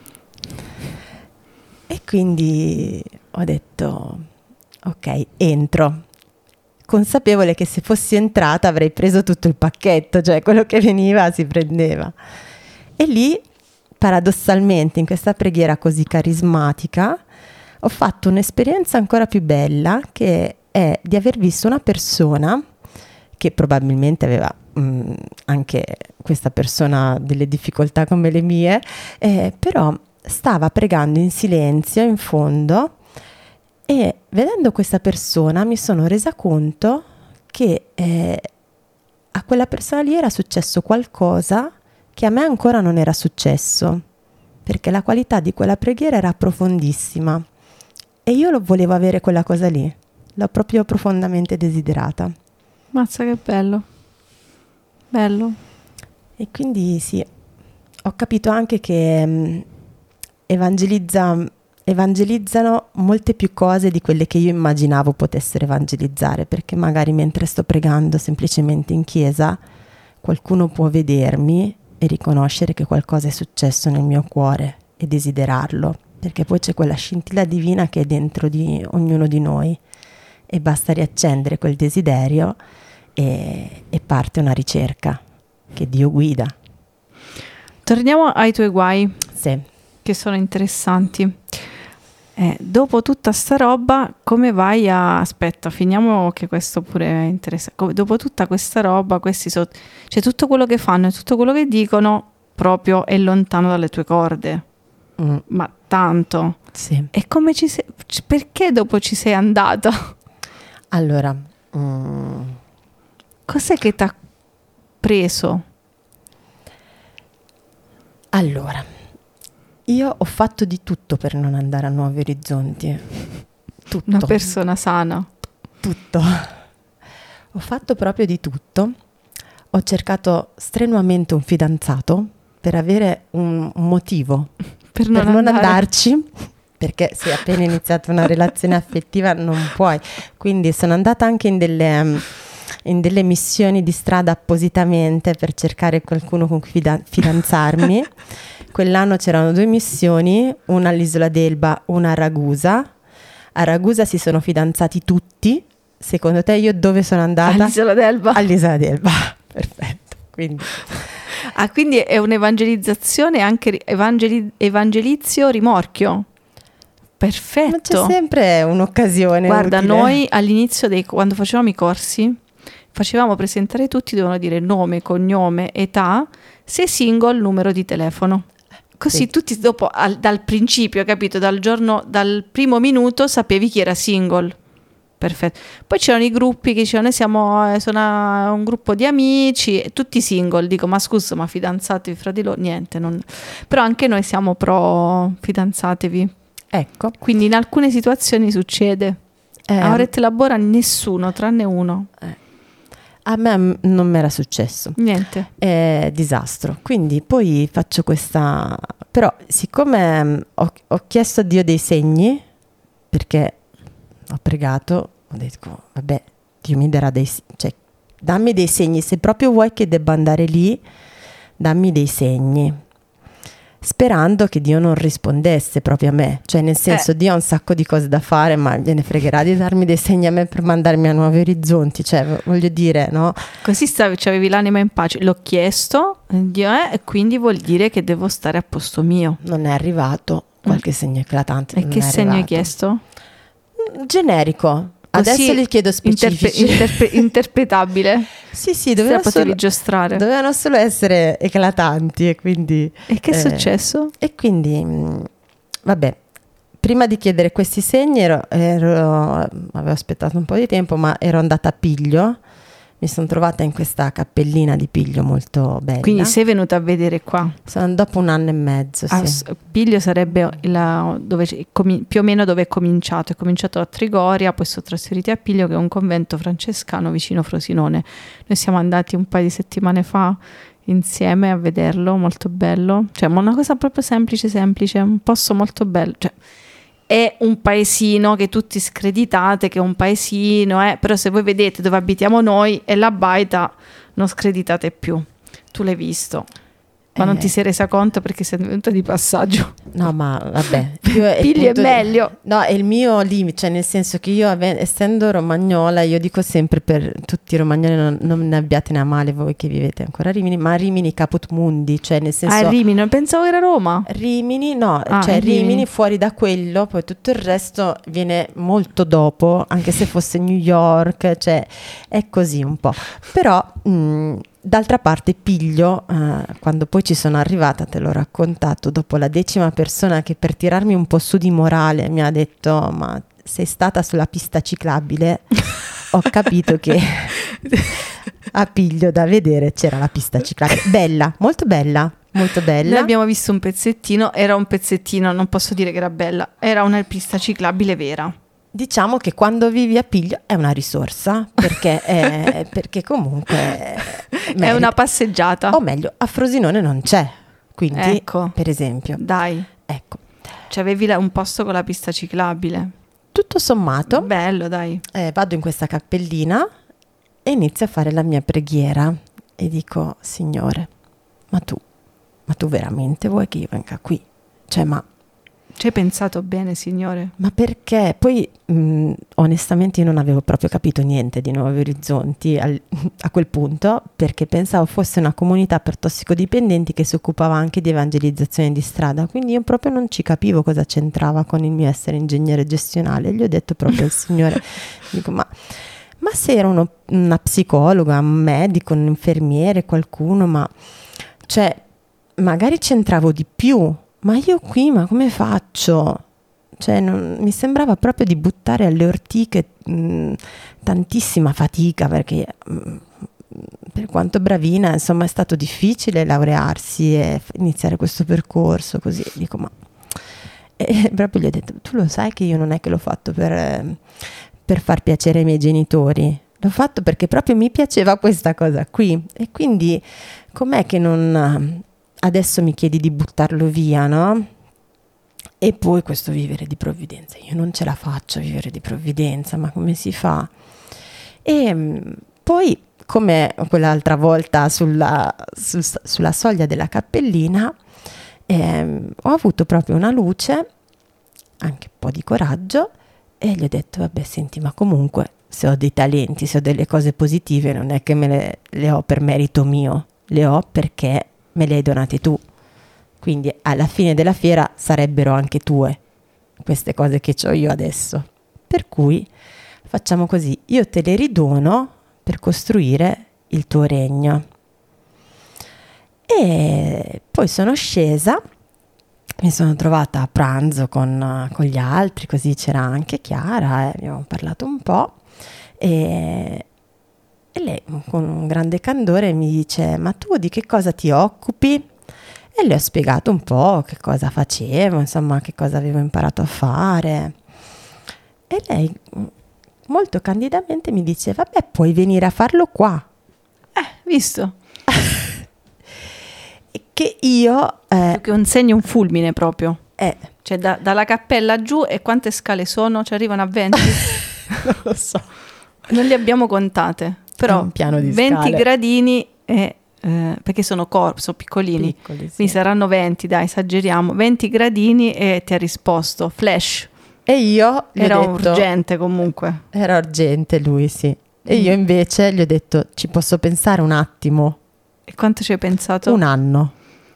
E quindi ho detto ok, entro, consapevole che se fossi entrata avrei preso tutto il pacchetto, cioè quello che veniva si prendeva. E lì, paradossalmente, in questa preghiera così carismatica, ho fatto un'esperienza ancora più bella, che è di aver visto una persona che probabilmente aveva mh, anche questa persona delle difficoltà come le mie, eh, però stava pregando in silenzio in fondo. E vedendo questa persona mi sono resa conto che eh, a quella persona lì era successo qualcosa che a me ancora non era successo, perché la qualità di quella preghiera era profondissima e io lo volevo avere quella cosa lì, l'ho proprio profondamente desiderata. Mazza che bello, bello. E quindi sì, ho capito anche che mh, evangelizza... evangelizzano molte più cose di quelle che io immaginavo potessero evangelizzare, perché magari mentre sto pregando semplicemente in chiesa qualcuno può vedermi e riconoscere che qualcosa è successo nel mio cuore e desiderarlo, perché poi c'è quella scintilla divina che è dentro di ognuno di noi e basta riaccendere quel desiderio e, e parte una ricerca che Dio guida. Torniamo ai tuoi guai, Sì. che sono interessanti. Eh, dopo tutta sta roba, come vai a... Aspetta, finiamo che questo pure è interessante. Come, dopo tutta questa roba, questi so... cioè tutto quello che fanno e tutto quello che dicono proprio è lontano dalle tue corde. Mm. Ma tanto. Sì. E come ci sei... Perché dopo ci sei andata? Allora... Mm. Cos'è che ti ha preso? Allora... Io ho fatto di tutto per non andare a nuovi orizzonti. Tutto. Una persona sana. Tutto. Ho fatto proprio di tutto. Ho cercato strenuamente un fidanzato per avere un, un motivo per non, per non andare. andarci, perché se appena iniziato una relazione affettiva non puoi. Quindi sono andata anche in delle, in delle missioni di strada appositamente per cercare qualcuno con cui fida- fidanzarmi. Quell'anno c'erano due missioni, una all'Isola d'Elba, una a Ragusa. A Ragusa si sono fidanzati tutti. Secondo te io dove sono andata? All'Isola d'Elba. All'Isola d'Elba, perfetto. Quindi, ah, quindi è un'evangelizzazione anche evangeli- evangelizio rimorchio. Perfetto. ma c'è sempre un'occasione. Guarda, utile. noi all'inizio dei quando facevamo i corsi facevamo presentare tutti, dovevano dire nome, cognome, età, se single, numero di telefono. Così Sì. tutti dopo, al- dal principio, capito, dal giorno, dal primo minuto sapevi chi era single. Perfetto. Poi c'erano i gruppi che dicevano: noi siamo eh, sono un gruppo di amici, e tutti single. Dico: ma scusa, ma fidanzatevi fra di loro? Niente, non... Però anche noi siamo pro fidanzatevi. Ecco. Quindi in alcune situazioni succede. Eh, A Orette Labora nessuno, tranne uno. a me mm, non mi era successo. Niente. È disastro. Quindi poi faccio questa... Però siccome mm, ho, ho chiesto a Dio dei segni, perché ho pregato, ho detto, vabbè, Dio mi darà dei... cioè, dammi dei segni. Se proprio vuoi che debba andare lì, dammi dei segni. Sperando che Dio non rispondesse proprio a me. Cioè, nel senso, Eh. Dio ha un sacco di cose da fare, ma gliene fregherà di darmi dei segni a me per mandarmi a nuovi orizzonti. Cioè, voglio dire, no? Così stavi, avevi l'anima in pace. L'ho chiesto, Dio è, e quindi vuol dire che devo stare a posto mio. Non è arrivato qualche segno eclatante. E non che è segno hai arrivato. chiesto? Mm, Generico. Così Adesso gli chiedo interpe- specifici. interpe- interpretabile. Sì, sì, Se la dovevano potevi solo, giostrare. dovevano solo essere eclatanti e quindi... E che è eh, successo? E quindi, mh, vabbè, prima di chiedere questi segni ero, ero- avevo aspettato un po' di tempo, ma ero andata a Piglio. Mi sono trovata in questa cappellina di Piglio molto bella. Quindi sei venuta a vedere qua. Sono dopo un anno e mezzo, sì. Ah, s- Piglio sarebbe la- dove, c'è- comi- più o meno dove è cominciato. È cominciato a Trigoria, poi sono trasferiti a Piglio, che è un convento francescano vicino Frosinone. Noi siamo andati un paio di settimane fa insieme a vederlo, molto bello. Cioè, ma una cosa proprio semplice, semplice, un posto molto bello. Cioè, è un paesino che tutti screditate, che è un paesino, eh, però se voi vedete dove abitiamo noi e la baita, non screditate più. Tu l'hai visto, ma non Eh. ti sei resa conto perché sei venuta di passaggio. No, ma vabbè. io- il Piglio è punto di- meglio. No, è il mio limite, cioè nel senso che io, ave- essendo romagnola, io dico sempre per tutti i romagnoli, non, non ne abbiatene a male voi che vivete ancora a Rimini, ma Rimini caput mundi, cioè nel senso... Ah, Rimini, non pensavo era Roma. Rimini, no, Ah, cioè Rimini. Rimini fuori da quello, poi tutto il resto viene molto dopo, anche se fosse New York, cioè è così un po'. Però mh, d'altra parte Piglio, eh, quando poi ci sono arrivata, te l'ho raccontato, dopo la decima persona che per tirarmi un po' su di morale mi ha detto: ma sei stata sulla pista ciclabile? Ho capito che a Piglio da vedere c'era la pista ciclabile, bella, molto bella. Molto bella. Noi abbiamo visto un pezzettino, era un pezzettino, non posso dire che era bella, era una pista ciclabile vera. Diciamo che quando vivi a Piglio è una risorsa, perché, è- perché comunque È merita. una passeggiata. O meglio, a Frosinone non c'è, quindi Ecco. per esempio, Dai, ecco, cioè avevi la- un posto con la pista ciclabile. tutto sommato Bello, dai. eh, vado in questa cappellina e inizio a fare la mia preghiera e dico: Signore, ma tu, ma tu veramente vuoi che io venga qui? Cioè, ma Ci hai pensato bene, signore? Ma perché? Poi mh, onestamente io non avevo proprio capito niente di Nuovi Orizzonti al- a quel punto, perché pensavo fosse una comunità per tossicodipendenti che si occupava anche di evangelizzazione di strada, quindi io proprio non ci capivo cosa c'entrava con il mio essere ingegnere gestionale. Gli ho detto proprio al Signore, dico: ma, ma se era uno- una psicologa, un medico, un infermiere, qualcuno, ma cioè magari c'entravo di più. Ma io qui, ma come faccio? Cioè, non- mi sembrava proprio di buttare alle ortiche mh, tantissima fatica, perché mh, per quanto bravina, insomma, è stato difficile laurearsi e f- iniziare questo percorso così. Dico, ma... E proprio gli ho detto: tu lo sai che io non è che l'ho fatto per, eh, per far piacere ai miei genitori, l'ho fatto perché proprio mi piaceva questa cosa qui. E quindi com'è che non... adesso mi chiedi di buttarlo via, no? E poi questo vivere di provvidenza, io non ce la faccio a vivere di provvidenza, ma come si fa? E mh, poi, come quell'altra volta sulla, sul- sulla soglia della cappellina, ehm, ho avuto proprio una luce, anche un po' di coraggio, e gli ho detto: vabbè, senti, ma comunque se ho dei talenti, se ho delle cose positive, non è che me le, le ho per merito mio, le ho perché me le hai donate tu, quindi alla fine della fiera sarebbero anche tue queste cose che ho io adesso, per cui facciamo così, io te le ridono per costruire il tuo regno. E poi sono scesa mi sono trovata a pranzo con, con gli altri, così c'era anche Chiara, eh, abbiamo parlato un po', e, e lei con un grande candore mi dice: ma tu di che cosa ti occupi? E le ho spiegato un po' che cosa facevo, insomma, che cosa avevo imparato a fare. E lei molto candidamente mi dice: vabbè, puoi venire a farlo qua. Eh, visto? Che io... Eh, che un segno, un fulmine proprio. Eh, cioè da, dalla cappella giù, e quante scale sono? Ci arrivano a venti? non lo so. Non le abbiamo contate, però un piano di venti scale. gradini, e, eh, perché sono corpi, sono piccolini, Piccoli, sì. quindi saranno venti, dai, esageriamo, venti gradini, e ti ha risposto flash. E io gli era ho detto, urgente comunque. Era urgente lui, sì. E mm. io invece gli ho detto: ci posso pensare un attimo? E quanto ci hai pensato? Un anno.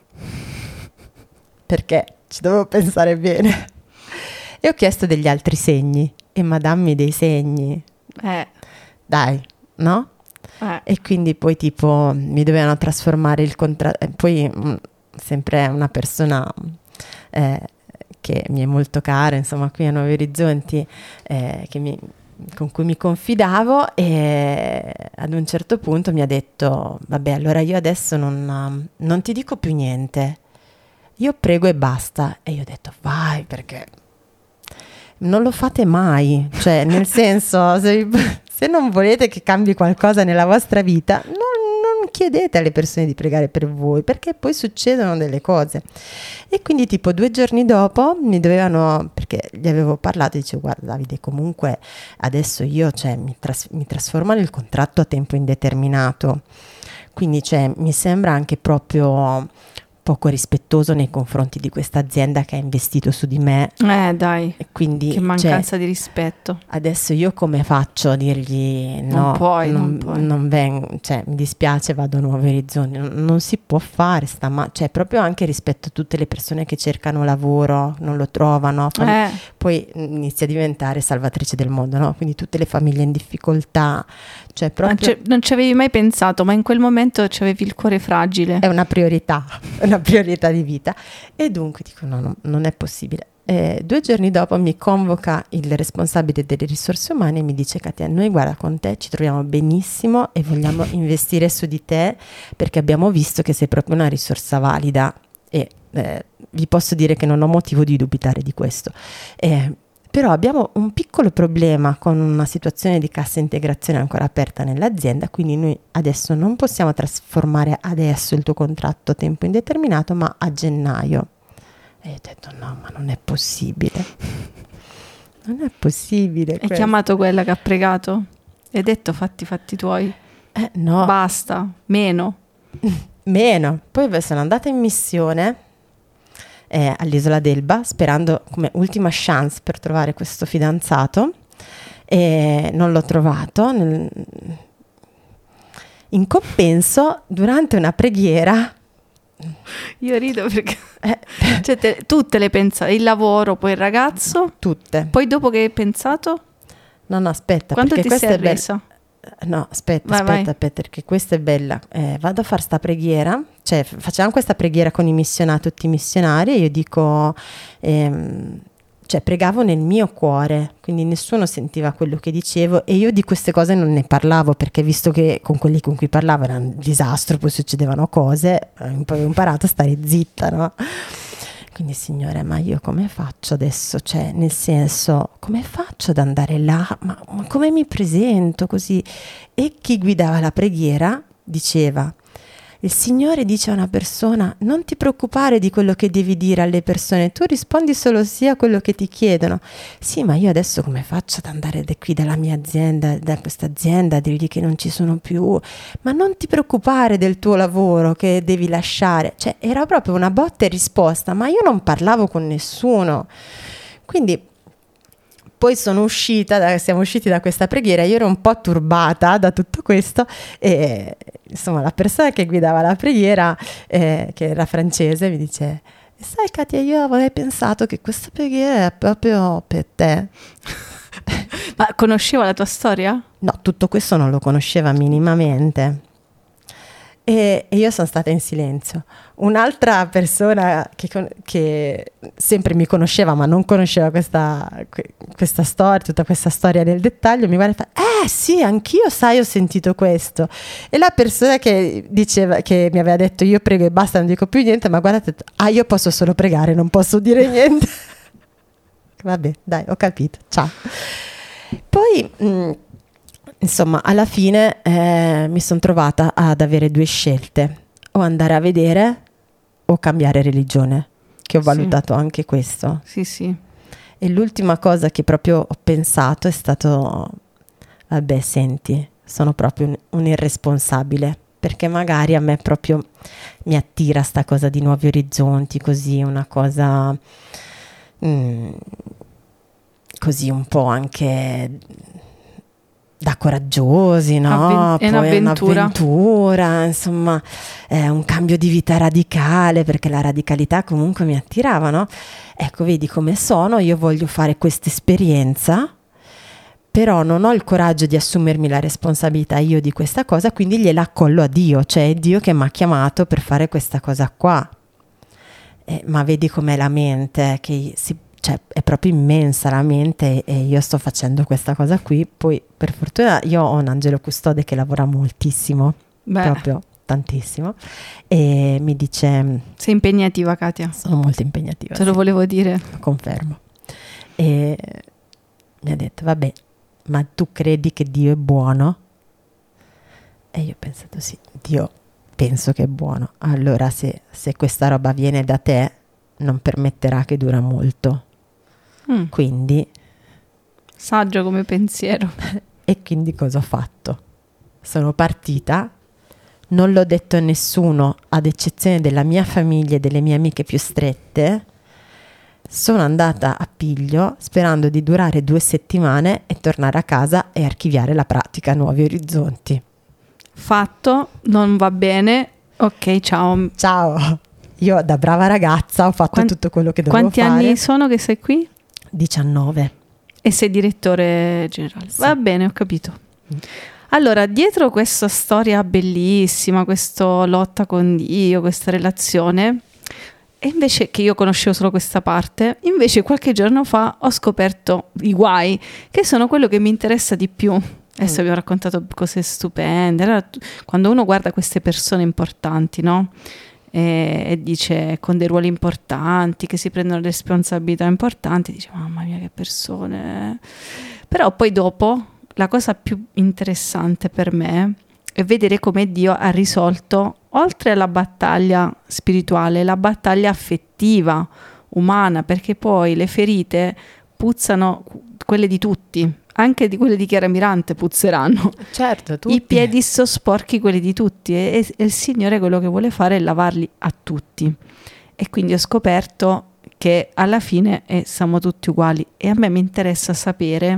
Perché ci dovevo pensare bene. E ho chiesto degli altri segni, e ma dammi dei segni. Eh. Dai, no? Eh. E quindi poi tipo mi dovevano trasformare il contratto. Poi mh, sempre una persona eh, che mi è molto cara, insomma, qui a Nuovi Orizzonti, eh, che mi, con cui mi confidavo, e ad un certo punto mi ha detto: vabbè, allora io adesso non, non ti dico più niente, io prego e basta. E io ho detto: vai, perché non lo fate mai, cioè nel senso, se, se non volete che cambi qualcosa nella vostra vita, non, non chiedete alle persone di pregare per voi, perché poi succedono delle cose. E quindi tipo due giorni dopo mi dovevano, perché gli avevo parlato, dicevo: guarda Davide, comunque adesso io, cioè, mi, tras- mi trasformano il contratto a tempo indeterminato, quindi cioè, mi sembra anche proprio poco rispettoso nei confronti di questa azienda che ha investito su di me. Eh dai, e quindi, che mancanza cioè, di rispetto. Adesso io come faccio a dirgli no, non puoi, non, non puoi. Non vengo, cioè mi dispiace, vado a Nuovi Orizzonti, non, non si può fare, sta ma- cioè proprio anche rispetto a tutte le persone che cercano lavoro, non lo trovano, poi, eh. poi inizia a diventare salvatrice del mondo, no? Quindi tutte le famiglie in difficoltà, cioè proprio... Non, non ci avevi mai pensato, ma in quel momento ci avevi il cuore fragile. È una priorità, è una priorità di vita, e dunque dico no, no non è possibile. Eh, due giorni dopo mi convoca il responsabile delle risorse umane e mi dice: Katia, noi guarda, con te ci troviamo benissimo e vogliamo investire su di te, perché abbiamo visto che sei proprio una risorsa valida, e eh, vi posso dire che non ho motivo di dubitare di questo. Eh, però abbiamo un piccolo problema con una situazione di cassa integrazione ancora aperta nell'azienda, quindi noi adesso non possiamo trasformare adesso il tuo contratto a tempo indeterminato, ma a gennaio. E io ho detto: no, ma non è possibile. Non è possibile. Hai questo. chiamato quella che ha pregato? E hai detto: fatti fatti tuoi. Eh, no. Basta, meno. Meno. Poi sono andata in missione eh, all'isola d'Elba, sperando come ultima chance per trovare questo fidanzato, e non l'ho trovato. Nel... In compenso, durante una preghiera... Io rido perché eh, cioè te, tutte le pensate, il lavoro, poi il ragazzo, tutte. Poi dopo che hai pensato? No, no, aspetta. Quanto perché ti sei questa è arresa? Bella. No, aspetta, vai, aspetta, vai. aspetta, perché questa è bella. Eh, vado a fare sta preghiera, cioè facciamo questa preghiera con i missionari, tutti i missionari, e io dico, ehm, cioè pregavo nel mio cuore, quindi nessuno sentiva quello che dicevo, e io di queste cose non ne parlavo, perché visto che con quelli con cui parlavo era un disastro, poi succedevano cose, poi ho imparato a stare zitta, no? Quindi Signore, ma io come faccio adesso? Cioè, nel senso, come faccio ad andare là? Ma, ma come mi presento così? E chi guidava la preghiera diceva: il Signore dice a una persona: non ti preoccupare di quello che devi dire alle persone, tu rispondi solo sì a quello che ti chiedono. Sì, ma io adesso come faccio ad andare da qui, dalla mia azienda, da questa azienda, a dirgli che non ci sono più? Ma non ti preoccupare del tuo lavoro che devi lasciare. Cioè, era proprio una botta e risposta, ma io non parlavo con nessuno. Quindi poi sono uscita, da, siamo usciti da questa preghiera, io ero un po' turbata da tutto questo, e insomma la persona che guidava la preghiera, eh, che era francese, mi dice: sai Katia, io avrei pensato che questa preghiera è proprio per te. Ma conosceva la tua storia? No, tutto questo non lo conosceva minimamente. E, e io sono stata in silenzio. Un'altra persona che, con- che sempre mi conosceva ma non conosceva questa, que- questa storia, tutta questa storia nel dettaglio, mi guarda e fa: eh sì, anch'io sai, ho sentito questo. E la persona che diceva, che mi aveva detto io prego e basta, non dico più niente, ma guarda, ha detto: ah, io posso solo pregare, non posso dire niente. Vabbè, dai, ho capito, ciao. Poi mh, insomma, alla fine eh, mi sono trovata ad avere due scelte: o andare a vedere o cambiare religione, che ho Sì. valutato anche questo. Sì, sì. E l'ultima cosa che proprio ho pensato è stato: vabbè, senti, sono proprio un, un irresponsabile, perché magari a me proprio mi attira sta cosa di nuovi orizzonti, così una cosa mm, così un po' anche da coraggiosi, no? Avven- è Poi un'avventura. un'avventura, insomma, è un cambio di vita radicale, perché la radicalità comunque mi attirava, no? Ecco, vedi come sono, io voglio fare questa esperienza, però non ho il coraggio di assumermi la responsabilità io di questa cosa, quindi gliela accollo a Dio, cioè è Dio che mi ha chiamato per fare questa cosa qua. Eh, ma vedi com'è la mente, che si, cioè, è proprio immensa la mente, e io sto facendo questa cosa qui. Poi per fortuna io ho un angelo custode che lavora moltissimo, Beh, proprio tantissimo, e mi dice: sei impegnativa, Katia. sono molto impegnativa, Te lo sì, volevo dire. confermo. E mi ha detto: vabbè, ma tu credi che Dio è buono? E io ho pensato: sì, Dio penso che è buono. Allora se, se questa roba viene da te, non permetterà che dura molto. Mm, Quindi, saggio come pensiero. e quindi cosa ho fatto? Sono partita, non l'ho detto a nessuno, ad eccezione della mia famiglia e delle mie amiche più strette. Sono andata a piglio sperando di durare due settimane e tornare a casa e archiviare la pratica Nuovi Orizzonti. Fatto, non va bene. Ok, ciao. Ciao, io da brava ragazza ho fatto Quan- tutto quello che dovevo Quanti fare. anni sono che sei qui? diciannove. E sei direttore generale. Sì. Va bene, ho capito. Allora, dietro questa storia bellissima, questa lotta con Dio, questa relazione, e invece che io conoscevo solo questa parte, invece qualche giorno fa ho scoperto i guai, che sono quello che mi interessa di più. Adesso Mm. abbiamo raccontato cose stupende. Allora, tu- quando uno guarda queste persone importanti, no? E, e dice con dei ruoli importanti, che si prendono responsabilità importanti, dice mamma mia che persone. Però poi dopo la cosa più interessante per me è vedere come Dio ha risolto, oltre alla battaglia spirituale, la battaglia affettiva, umana, perché poi le ferite puzzano, quelle di tutti, anche di quelle di Chiara Mirante puzzeranno. Certo, I piedi sono sporchi quelli di tutti, e, e il Signore quello che vuole fare è lavarli a tutti. E quindi ho scoperto che alla fine eh, siamo tutti uguali, e a me mi interessa sapere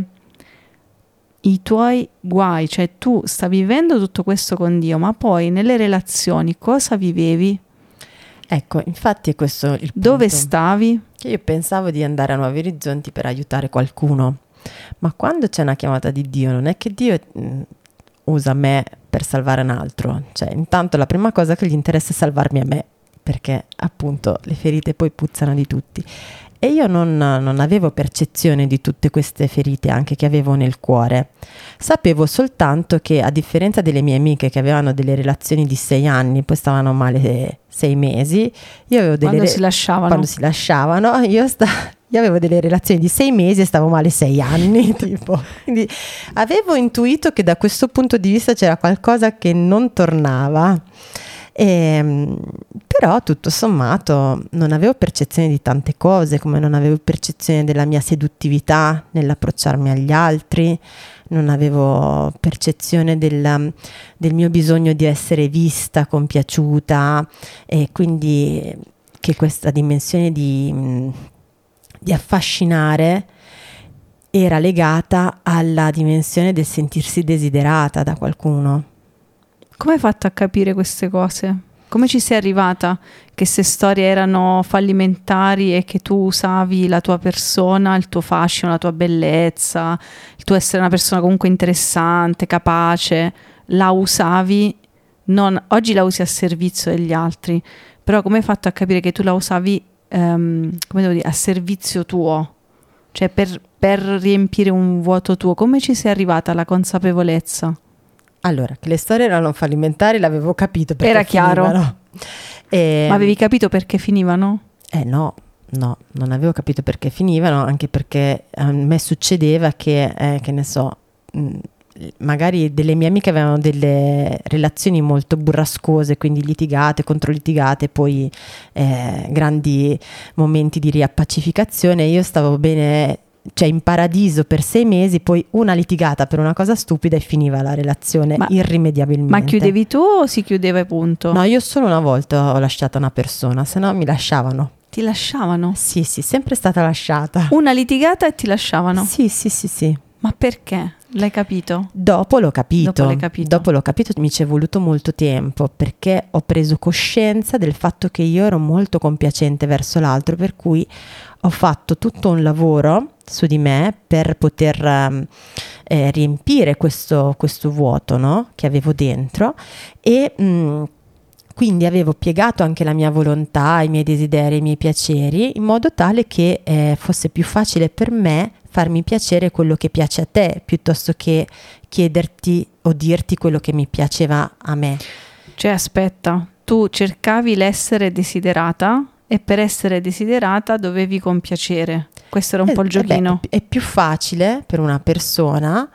i tuoi guai, cioè tu stavi vivendo tutto questo con Dio, ma poi nelle relazioni cosa vivevi? Ecco, infatti è questo il punto. Dove stavi? Che io pensavo di andare a Nuovi Orizzonti per aiutare qualcuno, ma quando c'è una chiamata di Dio, non è che Dio mh, usa me per salvare un altro. Cioè, intanto la prima cosa che gli interessa è salvarmi a me, perché appunto le ferite poi puzzano di tutti. E io non, non avevo percezione di tutte queste ferite anche che avevo nel cuore. Sapevo soltanto che, a differenza delle mie amiche che avevano delle relazioni di sei anni, poi stavano male sei mesi, io avevo delle Quando re- si lasciavano? quando si lasciavano, io, sta- io avevo delle relazioni di sei mesi e stavo male sei anni, tipo. Quindi avevo intuito che da questo punto di vista c'era qualcosa che non tornava. E, però tutto sommato non avevo percezione di tante cose, come non avevo percezione della mia seduttività nell'approcciarmi agli altri, non avevo percezione del, del mio bisogno di essere vista, compiaciuta, e quindi che questa dimensione di, di affascinare era legata alla dimensione del sentirsi desiderata da qualcuno. Come hai fatto a capire queste cose? Come ci sei arrivata? Che queste storie erano fallimentari e che tu usavi la tua persona, il tuo fascino, la tua bellezza, il tuo essere una persona comunque interessante, capace, la usavi non, oggi la usi a servizio degli altri, però come hai fatto a capire che tu la usavi um, come devo dire, a servizio tuo, cioè per, per riempire un vuoto tuo? Come ci sei arrivata alla consapevolezza? Allora, che le storie erano fallimentari l'avevo capito perché era chiaro. Finivano. E, ma avevi capito perché finivano? Eh no, no, non avevo capito perché finivano, anche perché a me succedeva che, eh, che ne so, mh, magari delle mie amiche avevano delle relazioni molto burrascose, quindi litigate, controlitigate, poi eh, grandi momenti di riappacificazione. Io stavo bene, cioè in paradiso per sei mesi, poi una litigata per una cosa stupida e finiva la relazione ma, irrimediabilmente. Ma chiudevi tu o si chiudeva e punto? No, io solo una volta ho lasciato una persona, se no mi lasciavano. Ti lasciavano? Sì, sì, sempre stata lasciata. Una litigata e ti lasciavano? Sì, sì, sì, sì. Ma perché? L'hai capito? Dopo l'ho capito. Dopo l'hai capito. Dopo l'ho capito, mi ci è voluto molto tempo, perché ho preso coscienza del fatto che io ero molto compiacente verso l'altro, per cui ho fatto tutto un lavoro su di me per poter eh, riempire questo, questo vuoto, no? Che avevo dentro, e mh, quindi avevo piegato anche la mia volontà, i miei desideri, i miei piaceri, in modo tale che eh, fosse più facile per me farmi piacere quello che piace a te, piuttosto che chiederti o dirti quello che mi piaceva a me. Cioè, aspetta, tu cercavi l'essere desiderata e per essere desiderata dovevi compiacere. Questo era un eh, po' il giochino. Eh beh, è più facile per una persona,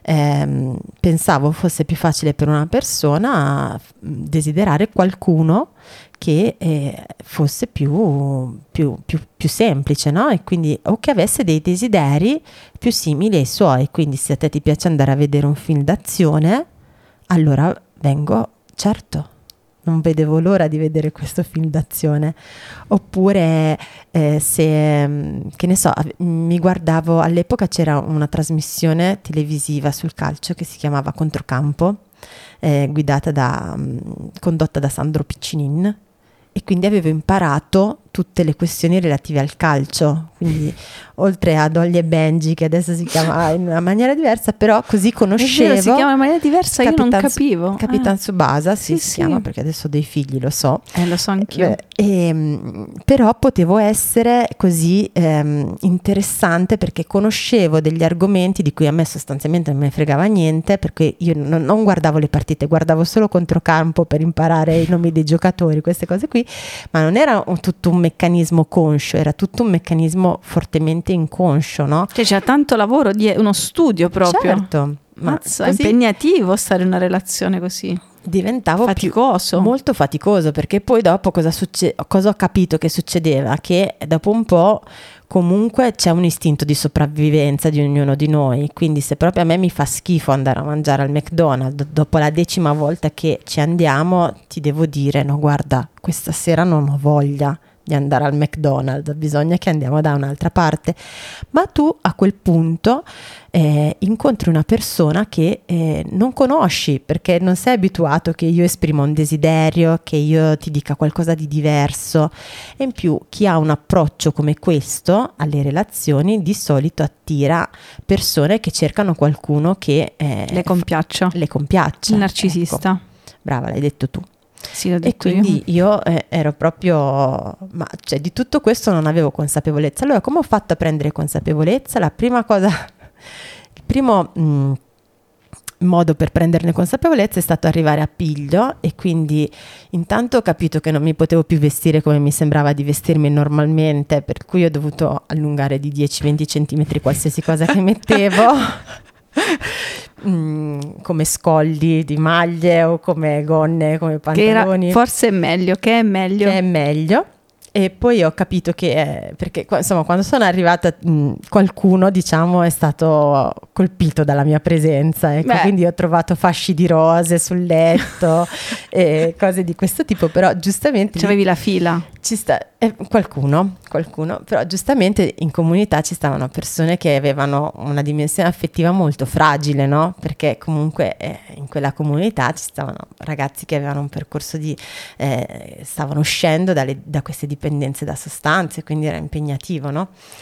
ehm, pensavo fosse più facile per una persona desiderare qualcuno che eh, fosse più, più, più, più semplice, no? E quindi, o che avesse dei desideri più simili ai suoi. Quindi se a te ti piace andare a vedere un film d'azione, allora vengo, certo, non vedevo l'ora di vedere questo film d'azione. Oppure eh, se, che ne so, mi guardavo, all'epoca c'era una trasmissione televisiva sul calcio che si chiamava Controcampo, eh, guidata da, condotta da Sandro Piccinin, e quindi avevo imparato tutte le questioni relative al calcio, quindi oltre a Dolly e Benji, che adesso si chiama in una maniera diversa, però così conoscevo. Vero, si chiama in maniera diversa, Capitan, io non capivo. Capitan ah. Tsubasa sì, sì, si sì. chiama, perché adesso ho dei figli, lo so. Eh, lo so anch'io. Eh, e, però potevo essere così ehm, interessante, perché conoscevo degli argomenti di cui a me sostanzialmente non me ne fregava niente, perché io non, non guardavo le partite, guardavo solo Controcampo per imparare i nomi dei giocatori, queste cose qui, ma non era un, tutto un meccanismo conscio, era tutto un meccanismo fortemente inconscio, no? Cioè c'è tanto lavoro, di uno studio proprio. Certo. Mazza, è impegnativo stare in una relazione così. Diventavo faticoso. Più, molto faticoso, perché poi dopo cosa, succe- cosa ho capito che succedeva? Che dopo un po' comunque c'è un istinto di sopravvivenza di ognuno di noi, quindi se proprio a me mi fa schifo andare a mangiare al McDonald's, dopo la decima volta che ci andiamo ti devo dire no, guarda, questa sera non ho voglia di andare al McDonald's, bisogna che andiamo da un'altra parte. Ma tu a quel punto eh, incontri una persona che eh, non conosci, perché non sei abituato che io esprima un desiderio, che io ti dica qualcosa di diverso, e in più chi ha un approccio come questo alle relazioni di solito attira persone che cercano qualcuno che eh, le compiaccia, le compiaccia. Il narcisista. Ecco. Brava, l'hai detto tu. Sì, l'ho detto e quindi io, io eh, ero proprio, ma cioè di tutto questo non avevo consapevolezza. Allora come ho fatto a prendere consapevolezza? La prima cosa, il primo mh, modo per prenderne consapevolezza è stato arrivare a Piglio, e quindi intanto ho capito che non mi potevo più vestire come mi sembrava di vestirmi normalmente, per cui ho dovuto allungare di dieci venti centimetri qualsiasi cosa che mettevo. Mm, come scogli di maglie o come gonne, come pantaloni. Che era, forse è meglio, che è meglio. Che è meglio. E poi ho capito che, eh, perché insomma quando sono arrivata mh, qualcuno diciamo è stato colpito dalla mia presenza, ecco, quindi ho trovato fasci di rose sul letto e cose di questo tipo, però giustamente c'avevi la fila. Ci sta, eh, qualcuno, qualcuno, però giustamente in comunità ci stavano persone che avevano una dimensione affettiva molto fragile, no? Perché comunque eh, in quella comunità ci stavano ragazzi che avevano un percorso di, eh, stavano uscendo dalle, da queste dipendenze da sostanze, quindi era impegnativo, no?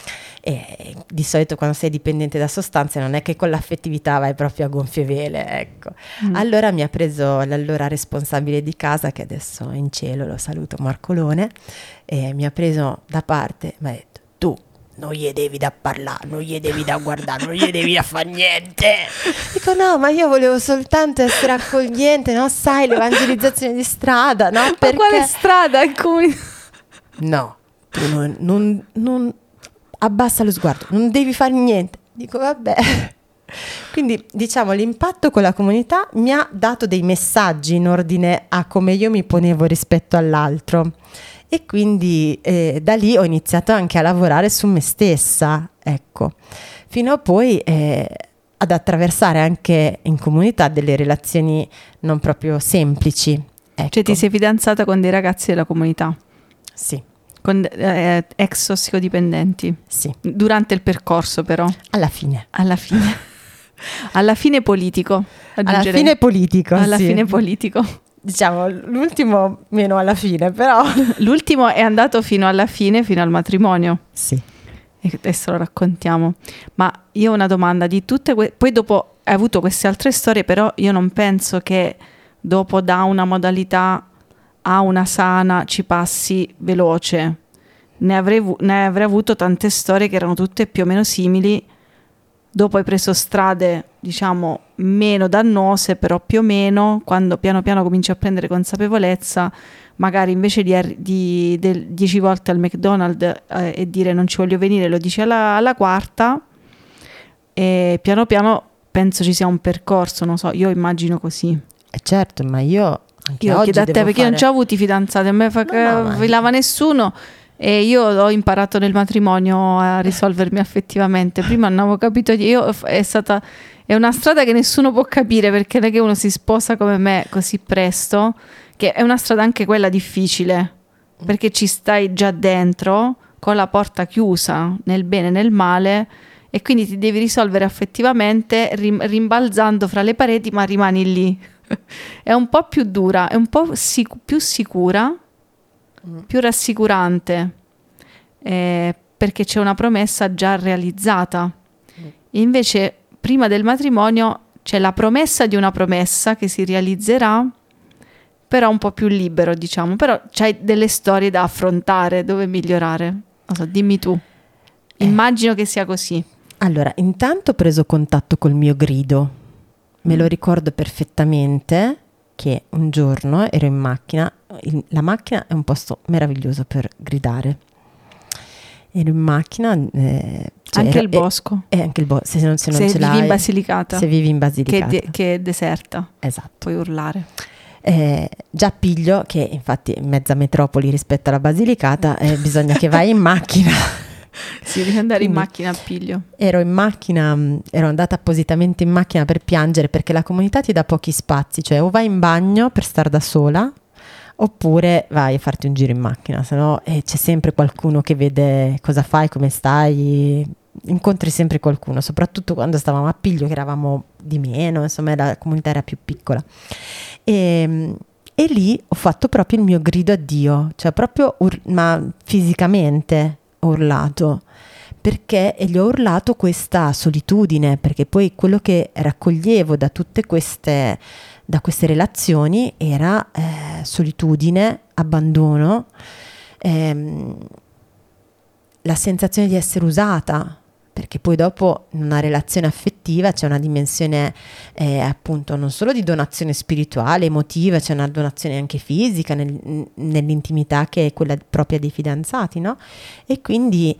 e di solito quando sei dipendente da sostanze non è che con l'affettività vai proprio a gonfie vele, ecco. Mm. Allora mi ha preso l'allora responsabile di casa, che adesso è in cielo, lo saluto, Marcolone, e mi ha preso da parte, mi ha detto: tu non gli devi da parlare, non gli devi da guardare, non gli devi da fare niente. Dico: no, ma io volevo soltanto essere accogliente, no? Sai, l'evangelizzazione di strada, no? Perché... Ma quale strada? Come... No, tu non, non, non abbassa lo sguardo, non devi fare niente. Dico: vabbè. Quindi diciamo l'impatto con la comunità mi ha dato dei messaggi in ordine a come io mi ponevo rispetto all'altro. E quindi eh, da lì ho iniziato anche a lavorare su me stessa, ecco, fino a poi eh, ad attraversare anche in comunità delle relazioni non proprio semplici. Ecco. Cioè ti sei fidanzata con dei ragazzi della comunità? Sì. Con eh, ex tossicodipendenti? Sì. Durante il percorso però? Alla fine. Alla fine. Alla fine politico. Alla fine politico, Alla sì. fine politico. Diciamo l'ultimo meno alla fine, però l'ultimo è andato fino alla fine, fino al matrimonio. Sì. E adesso lo raccontiamo. Ma io ho una domanda: di tutte que- poi dopo hai avuto queste altre storie, però io non penso che dopo da una modalità a una sana ci passi veloce. Ne avrei, ne avrei avuto tante storie che erano tutte più o meno simili. Dopo hai preso strade, diciamo, meno dannose, però più o meno, quando piano piano cominci a prendere consapevolezza, magari invece di, di del dieci volte al McDonald's eh, e dire non ci voglio venire, lo dici alla, alla quarta, e piano piano penso ci sia un percorso, non so, io immagino così. Eh certo, ma io anche io oggi chiedo a te, devo perché fare... io non ci ho avuti fidanzati, a me fa che no, no, filava nessuno. E io ho imparato nel matrimonio a risolvermi affettivamente. Prima non avevo capito, io è stata è una strada che nessuno può capire, perché non è che uno si sposa come me così presto, che è una strada anche quella difficile, perché ci stai già dentro con la porta chiusa nel bene e nel male, e quindi ti devi risolvere affettivamente rim- rimbalzando fra le pareti, ma rimani lì. È un po' più dura, è un po' sic- più sicura, più rassicurante, eh, perché c'è una promessa già realizzata. Invece prima del matrimonio c'è la promessa di una promessa che si realizzerà, però un po' più libero, diciamo, però c'hai delle storie da affrontare, dove migliorare. Non so, dimmi tu. Immagino eh. che sia così. Allora, intanto ho preso contatto col mio grido, me mm. lo ricordo perfettamente, che un giorno ero in macchina. Il, la macchina è un posto meraviglioso per gridare. Ero in macchina, eh, cioè anche ero, il bosco. E, e anche il bosco. Se non, se non se ce vivi l'hai, in Basilicata. Se vivi in Basilicata. Che, de, che è deserta. Esatto. Puoi urlare. Eh, già Piglio, che infatti è mezza metropoli rispetto alla Basilicata, eh, bisogna che vai in macchina. Sì, devi andare Quindi, in macchina a Piglio. Ero in macchina, ero andata appositamente in macchina per piangere, perché la comunità ti dà pochi spazi, cioè o vai in bagno per star da sola, oppure vai a farti un giro in macchina, sennò eh, c'è sempre qualcuno che vede cosa fai, come stai, incontri sempre qualcuno, soprattutto quando stavamo a Piglio, che eravamo di meno, insomma la comunità era più piccola. E, e lì ho fatto proprio il mio grido a Dio, cioè proprio ur- ma fisicamente ho urlato, perché e gli ho urlato questa solitudine, perché poi quello che raccoglievo da tutte queste da queste relazioni era eh, solitudine, abbandono, ehm, la sensazione di essere usata, perché poi dopo in una relazione affettiva c'è una dimensione eh, appunto non solo di donazione spirituale, emotiva, c'è una donazione anche fisica nel, nell'intimità, che è quella propria dei fidanzati, no? E quindi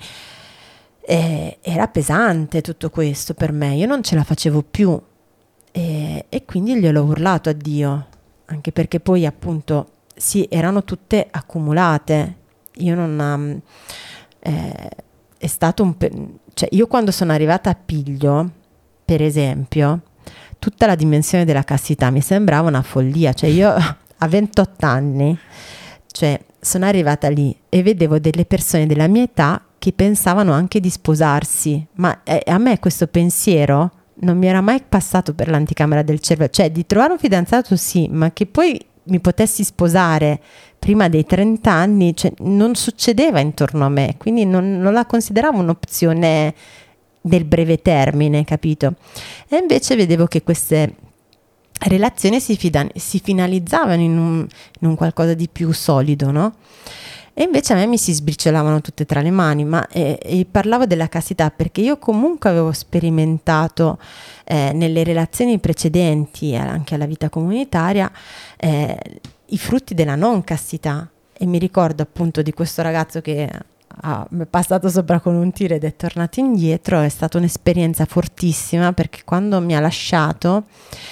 eh, era pesante tutto questo per me, io non ce la facevo più. E, e quindi gliel'ho urlato a Dio, anche perché poi appunto sì, erano tutte accumulate. Io non eh, è stato un pe- cioè io quando sono arrivata a Piglio, per esempio, tutta la dimensione della castità mi sembrava una follia, cioè io a ventotto anni, cioè sono arrivata lì e vedevo delle persone della mia età che pensavano anche di sposarsi, ma eh, a me questo pensiero non mi era mai passato per l'anticamera del cervello, cioè di trovare un fidanzato sì, ma che poi mi potessi sposare prima dei trenta anni, cioè, non succedeva intorno a me, quindi non, non la consideravo un'opzione del breve termine, capito? E invece vedevo che queste relazioni si, fidan- si finalizzavano in un, in un qualcosa di più solido, no? E invece a me mi si sbriciolavano tutte tra le mani, ma eh, e parlavo della castità perché io comunque avevo sperimentato eh, nelle relazioni precedenti, anche alla vita comunitaria, eh, i frutti della non castità. E mi ricordo appunto di questo ragazzo che ha passato sopra con un tiro ed è tornato indietro. È stata un'esperienza fortissima, perché quando mi ha lasciato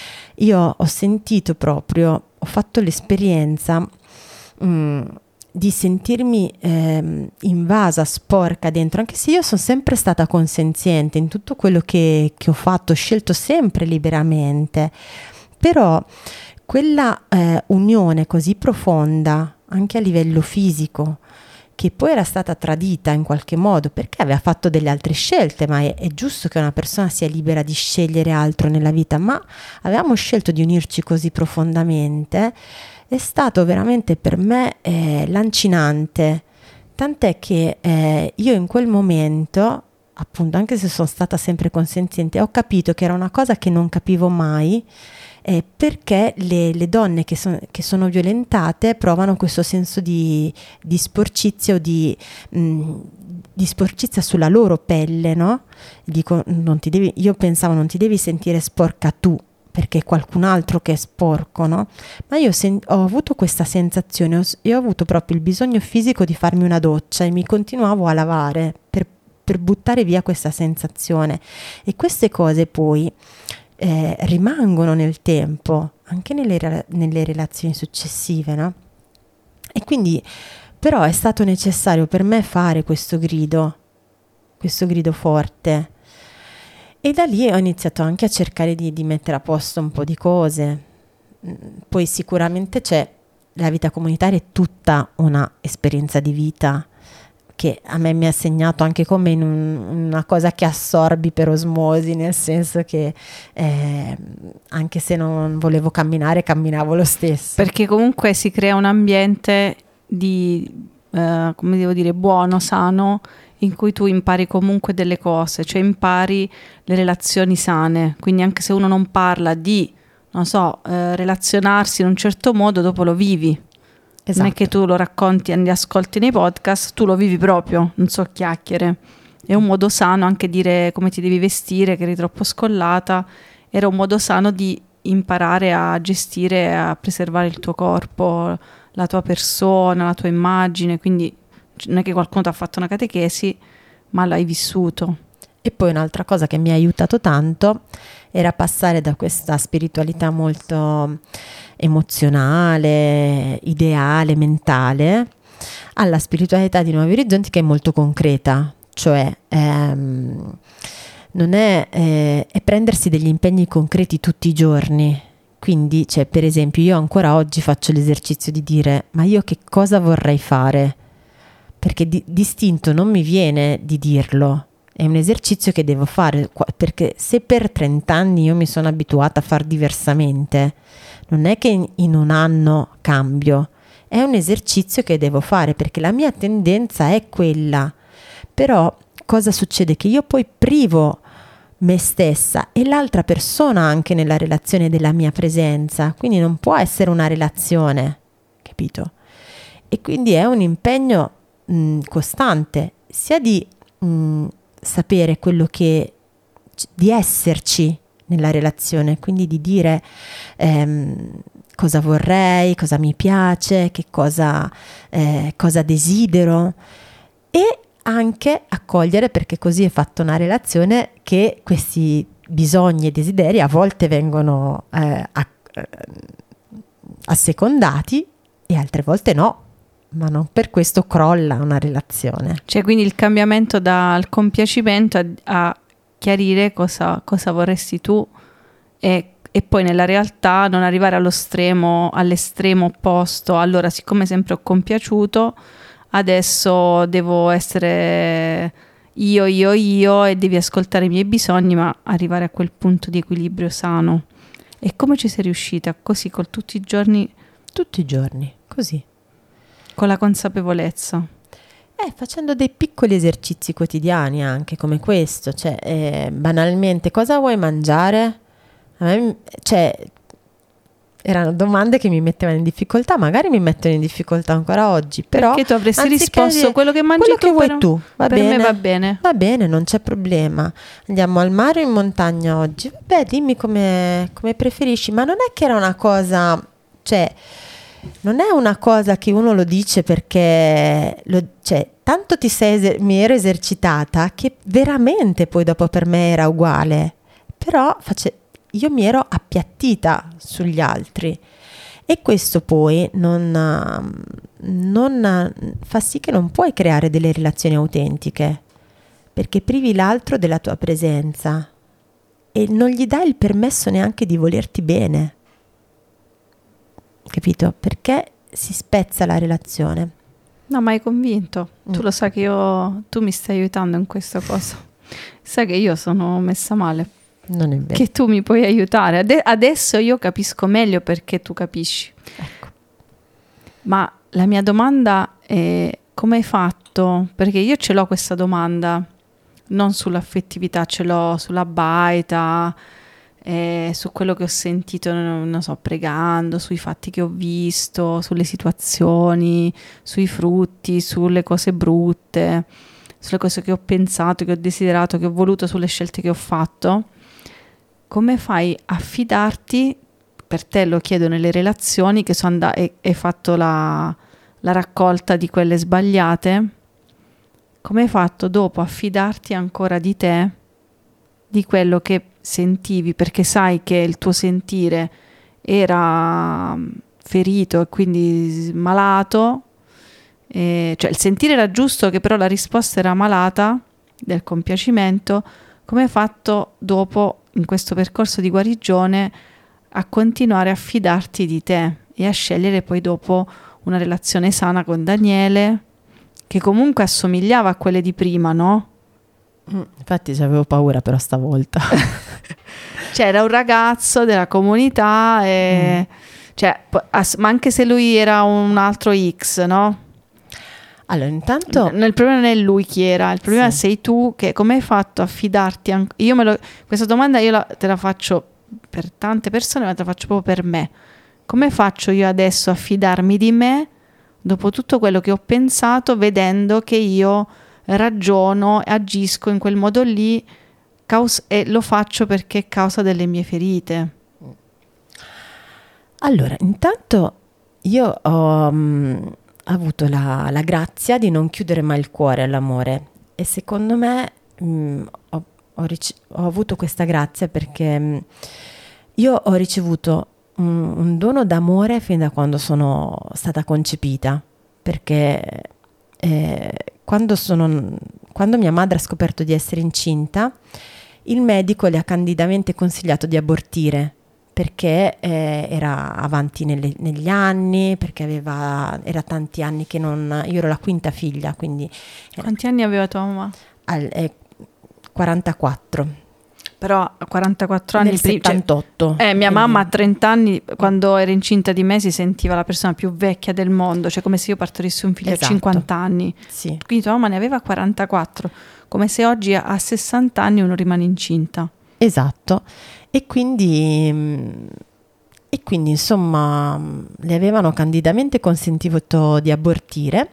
io ho sentito proprio, ho fatto l'esperienza mh, di sentirmi eh, invasa, sporca dentro, anche se io sono sempre stata consenziente in tutto quello che, che ho fatto, ho scelto sempre liberamente, però quella eh, unione così profonda anche a livello fisico, che poi era stata tradita in qualche modo perché aveva fatto delle altre scelte, ma è, è giusto che una persona sia libera di scegliere altro nella vita, ma avevamo scelto di unirci così profondamente. È stato veramente per me eh, lancinante, tant'è che eh, io in quel momento, appunto, anche se sono stata sempre consenziente, ho capito che era una cosa che non capivo mai, eh, perché le, le donne che, son, che sono violentate provano questo senso di, di sporcizia o di, mh, di sporcizia sulla loro pelle, no? Dico, non ti devi, io pensavo non ti devi sentire sporca tu, perché è qualcun altro che è sporco, no? Ma io sen- ho avuto questa sensazione, ho, io ho avuto proprio il bisogno fisico di farmi una doccia e mi continuavo a lavare per, per buttare via questa sensazione. E queste cose poi eh, rimangono nel tempo, anche nelle, nelle relazioni successive, no? E quindi però è stato necessario per me fare questo grido, questo grido forte. E da lì ho iniziato anche a cercare di, di mettere a posto un po' di cose. Poi sicuramente c'è la vita comunitaria, è tutta una esperienza di vita che a me mi ha segnato anche come in un, una cosa che assorbi per osmosi, nel senso che eh, anche se non volevo camminare, camminavo lo stesso. Perché comunque si crea un ambiente di, eh, come devo dire, buono, sano, in cui tu impari comunque delle cose, cioè impari le relazioni sane, quindi anche se uno non parla di, non so, eh, relazionarsi in un certo modo, dopo lo vivi. Esatto. Non è che tu lo racconti e li ascolti nei podcast, tu lo vivi proprio, non so, chiacchiere. È un modo sano anche dire come ti devi vestire, che eri troppo scollata, era un modo sano di imparare a gestire, a preservare il tuo corpo, la tua persona, la tua immagine, quindi non è che qualcuno ti ha fatto una catechesi, ma l'hai vissuto. E poi un'altra cosa che mi ha aiutato tanto era passare da questa spiritualità molto emozionale, ideale, mentale, alla spiritualità di Nuovi Orizzonti, che è molto concreta, cioè ehm, non è, eh, è prendersi degli impegni concreti tutti i giorni. Quindi, cioè, per esempio, io ancora oggi faccio l'esercizio di dire: ma io che cosa vorrei fare? Perché di, distinto non mi viene di dirlo, è un esercizio che devo fare, perché se per trenta anni io mi sono abituata a far diversamente, non è che in, in un anno cambio, è un esercizio che devo fare perché la mia tendenza è quella. Però cosa succede? Che io poi privo me stessa e l'altra persona anche nella relazione della mia presenza, quindi non può essere una relazione, capito? E quindi è un impegno mh, costante, sia di mh, sapere quello che, di esserci nella relazione, quindi di dire ehm, cosa vorrei, cosa mi piace, che cosa, eh, cosa desidero, e anche accogliere, perché così è fatta una relazione, che questi bisogni e desideri a volte vengono eh, a, eh, assecondati e altre volte no, ma non per questo crolla una relazione. Cioè, quindi il cambiamento dal compiacimento a, a chiarire cosa, cosa vorresti tu e, e poi nella realtà non arrivare allo stremo, all'estremo opposto. Allora, siccome sempre ho compiaciuto, adesso devo essere io, io, io e devi ascoltare i miei bisogni, ma arrivare a quel punto di equilibrio sano. E come ci sei riuscita? Così, con tutti i giorni? Tutti i giorni, così. Con la consapevolezza. Eh, facendo dei piccoli esercizi quotidiani anche come questo, cioè eh, banalmente cosa vuoi mangiare? A me, cioè, erano domande che mi mettevano in difficoltà, magari mi mettono in difficoltà ancora oggi, però che tu avresti risposto dire, quello che mangi quello tu, che vuoi però, tu, va per bene, me va bene. Va bene, non c'è problema. Andiamo al mare o in montagna oggi? Vabbè, dimmi come, come preferisci, ma non è che era una cosa, cioè non è una cosa che uno lo dice perché lo, cioè, tanto ti sei eser- mi ero esercitata che veramente poi dopo per me era uguale, però face- io mi ero appiattita sugli altri e questo poi non, non fa sì che non puoi creare delle relazioni autentiche, perché privi l'altro della tua presenza e non gli dai il permesso neanche di volerti bene. Capito? Perché si spezza la relazione. No, ma hai convinto. Mm. Tu lo sai che io, tu mi stai aiutando in questa cosa. Sai che io sono messa male. Non è vero. Che tu mi puoi aiutare. Ade- adesso io capisco meglio perché tu capisci. Ecco. Ma la mia domanda è: come hai fatto? Perché io ce l'ho questa domanda, non sull'affettività, ce l'ho sulla baita, eh, su quello che ho sentito, non, non so, pregando, sui fatti che ho visto, sulle situazioni, sui frutti, sulle cose brutte, sulle cose che ho pensato, che ho desiderato, che ho voluto, sulle scelte che ho fatto. Come fai a fidarti? Per te lo chiedo nelle relazioni che sono andate e hai fatto la, la raccolta di quelle sbagliate. Come hai fatto dopo a fidarti ancora di te, di quello che sentivi, perché sai che il tuo sentire era ferito e quindi malato, e, cioè il sentire era giusto, che però la risposta era malata del compiacimento. Come hai fatto dopo, in questo percorso di guarigione, a continuare a fidarti di te e a scegliere poi dopo una relazione sana con Daniele, che comunque assomigliava a quelle di prima, no? Mm, infatti avevo paura però stavolta. Cioè era un ragazzo della comunità, e, mm. cioè, ma anche se lui era un altro X, no? Allora, intanto il problema non è lui chi era, il problema sì. sei tu, che come hai fatto a fidarti? An- io me lo, questa domanda io la, te la faccio per tante persone, ma te la faccio proprio per me. Come faccio io adesso a fidarmi di me dopo tutto quello che ho pensato, vedendo che io ragiono e agisco in quel modo lì, caus- e lo faccio perché è causa delle mie ferite? Allora, intanto io ho um, avuto la, la grazia di non chiudere mai il cuore all'amore e secondo me um, ho, ho, rice- ho avuto questa grazia perché um, io ho ricevuto un, un dono d'amore fin da quando sono stata concepita, perché eh, quando, sono, quando mia madre ha scoperto di essere incinta, il medico le ha candidamente consigliato di abortire, perché eh, era avanti nelle, negli anni, perché aveva, era tanti anni che non... Io ero la quinta figlia, quindi... Quanti anni aveva tua mamma? Al, eh, quarantaquattro. Però a quarantaquattro anni... Nel settantotto. Cioè, eh, mia quindi... mamma a trenta anni, quando era incinta di me, si sentiva la persona più vecchia del mondo, cioè come se io partorissi un figlio esatto. a cinquanta anni. Sì. Quindi tua mamma ne aveva quarantaquattro, come se oggi a sessanta anni uno rimane incinta. Esatto. E quindi, e quindi insomma le avevano candidamente consentito di abortire,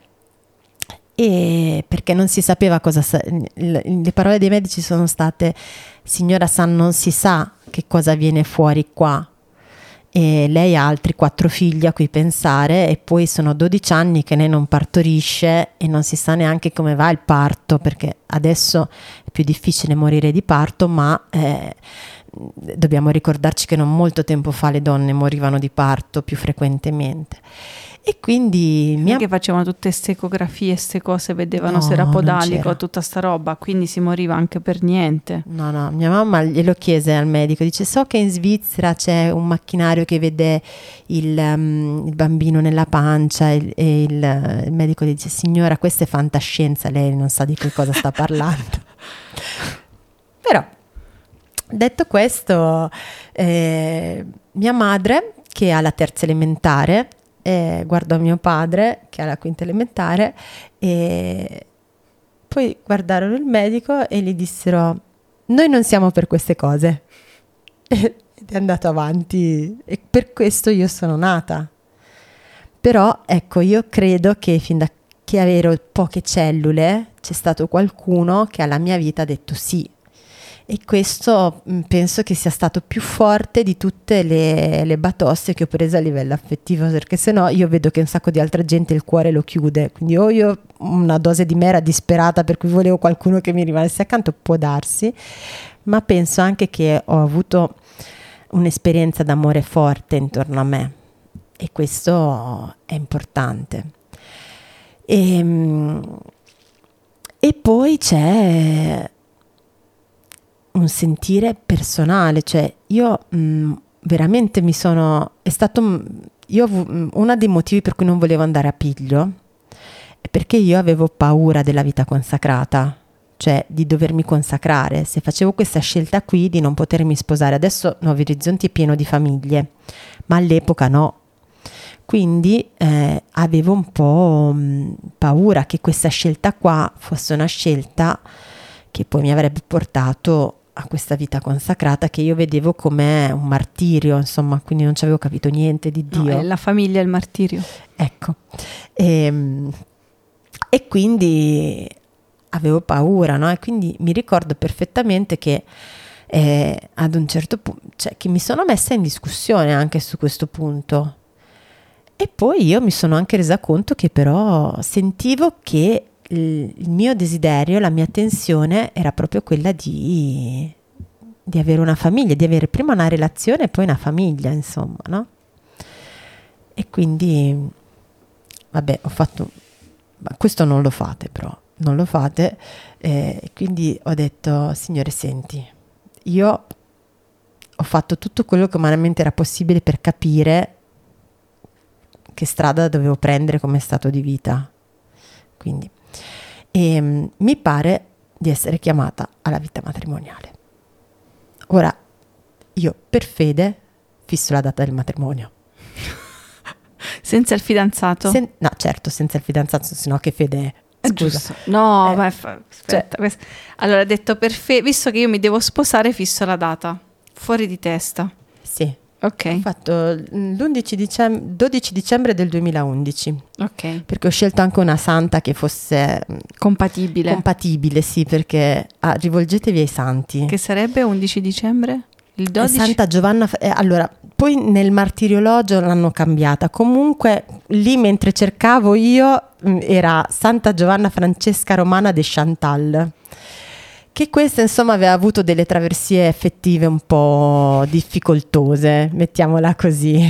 e perché non si sapeva cosa sa- le parole dei medici sono state: signora San, non si sa che cosa viene fuori qua, e lei ha altri quattro figli a cui pensare e poi sono dodici anni che lei non partorisce e non si sa neanche come va il parto, perché adesso è più difficile morire di parto, ma eh, dobbiamo ricordarci che non molto tempo fa le donne morivano di parto più frequentemente. E quindi mia... che facevano tutte queste ecografie, queste cose, vedevano no, se era podalico, tutta sta roba, quindi si moriva anche per niente. No, no, mia mamma glielo chiese al medico, dice: so che in Svizzera c'è un macchinario che vede il, um, il bambino nella pancia, e, e il, il medico dice: signora, questa è fantascienza, lei non sa di che cosa sta parlando. Però, detto questo, eh, mia madre, che ha la terza elementare, e guardò mio padre che ha la quinta elementare e poi guardarono il medico e gli dissero: noi non siamo per queste cose. Ed è andato avanti e per questo io sono nata. Però ecco, io credo che fin da che ero poche cellule c'è stato qualcuno che alla mia vita ha detto sì, e questo mh, penso che sia stato più forte di tutte le, le batoste che ho preso a livello affettivo, perché sennò io vedo che un sacco di altra gente il cuore lo chiude, quindi o io una dose di me era disperata per cui volevo qualcuno che mi rimanesse accanto, può darsi, ma penso anche che ho avuto un'esperienza d'amore forte intorno a me e questo è importante. E, e poi c'è un sentire personale, cioè io mh, veramente mi sono, è stato, io uno dei motivi per cui non volevo andare a Piglio è perché io avevo paura della vita consacrata, cioè di dovermi consacrare, se facevo questa scelta qui di non potermi sposare. Adesso Nuovi Orizzonti è pieno di famiglie, ma all'epoca no. Quindi eh, avevo un po' mh, paura che questa scelta qua fosse una scelta che poi mi avrebbe portato a questa vita consacrata che io vedevo come un martirio, insomma, quindi non ci avevo capito niente di Dio. No, è la famiglia il martirio. Ecco, e, e quindi avevo paura, no? E quindi mi ricordo perfettamente che eh, ad un certo punto, cioè che mi sono messa in discussione anche su questo punto. E poi io mi sono anche resa conto che però sentivo che il, il mio desiderio, la mia tensione era proprio quella di, di avere una famiglia, di avere prima una relazione e poi una famiglia, insomma, no? E quindi, vabbè, ho fatto, ma questo non lo fate però, non lo fate, e eh, quindi ho detto: Signore, senti, io ho fatto tutto quello che umanamente era possibile per capire che strada dovevo prendere come stato di vita, quindi e, um, mi pare di essere chiamata alla vita matrimoniale. Ora io per fede fisso la data del matrimonio. Senza il fidanzato? Sen- no, certo, senza il fidanzato, sennò che fede è? Scusa. Giusto. No, eh, ma fa- aspetta, cioè, allora ho detto per fe- visto che io mi devo sposare, fisso la data. Fuori di testa. Sì. Ok. Ho fatto l'undici dicembre, dodici dicembre del duemilaundici. Ok. Perché ho scelto anche una santa che fosse compatibile. Compatibile, sì, perché ah, rivolgetevi ai santi. Che sarebbe undici dicembre? Il dodici? Santa Giovanna, eh, allora, poi nel martiriologio l'hanno cambiata. Comunque lì mentre cercavo io mh, era Santa Giovanna Francesca Romana de Chantal. Che questa insomma aveva avuto delle traversie effettive un po' difficoltose, mettiamola così.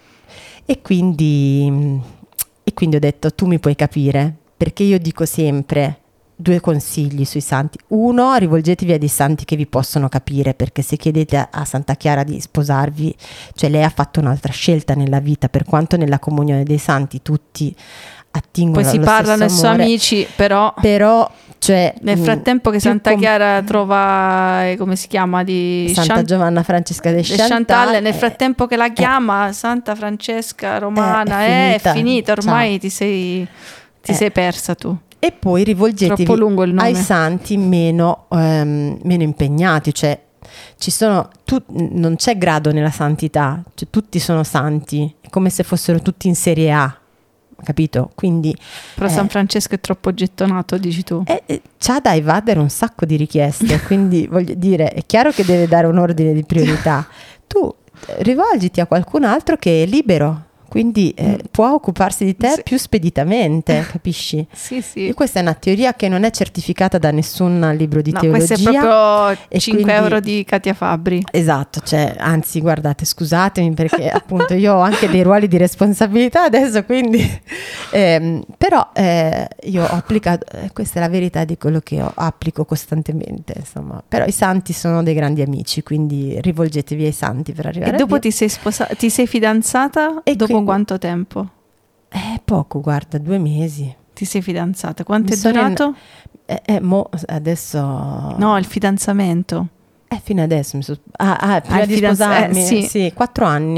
E quindi, e quindi ho detto: tu mi puoi capire, perché io dico sempre due consigli sui santi. Uno, rivolgetevi a dei santi che vi possono capire, perché se chiedete a Santa Chiara di sposarvi, cioè lei ha fatto un'altra scelta nella vita, per quanto nella comunione dei santi tutti attingono poi si parlano e sono amici, però però cioè, nel frattempo che Santa com- Chiara trova eh, come si chiama di Santa Chan- Giovanna Francesca de Chantal, Chantal, nel eh, frattempo che la chiama eh, Santa Francesca Romana, eh, è, è è finita, finita ormai, ciao. ti sei ti Eh. sei persa tu. E poi rivolgetevi Troppo lungo il nome. ai santi meno, ehm, meno impegnati, cioè ci sono tu, non c'è grado nella santità, cioè tutti sono santi, è come se fossero tutti in serie A, capito? Quindi Però eh, San Francesco è troppo gettonato, dici tu. eh, eh, c'ha da evadere un sacco di richieste, quindi voglio dire, è chiaro che deve dare un ordine di priorità. Tu eh, rivolgiti a qualcun altro che è libero, quindi eh, Mm. può occuparsi di te Sì. più speditamente, capisci? Sì, sì. E questa è una teoria che non è certificata da nessun libro di No, teologia. questo è proprio e cinque quindi- euro di Katia Fabbri. Esatto, cioè, anzi, guardate, scusatemi perché appunto io ho anche dei ruoli di responsabilità adesso, quindi ehm, però eh, io ho applicato, eh, questa è la verità di quello che io applico costantemente, insomma. Però i santi sono dei grandi amici, quindi rivolgetevi ai santi per arrivare E a dopo Dio. ti sei sposata, ti sei fidanzata? E Dopo quindi- quanto tempo? Eh, poco, guarda, due mesi. Ti sei fidanzata? Quanto Mi è sono in- durato? Eh, eh, mo adesso... No, il fidanzamento. Eh, fino adesso mi so... Ah, ah, prima il di fidanz- sposarmi? eh, sì. sì, quattro anni.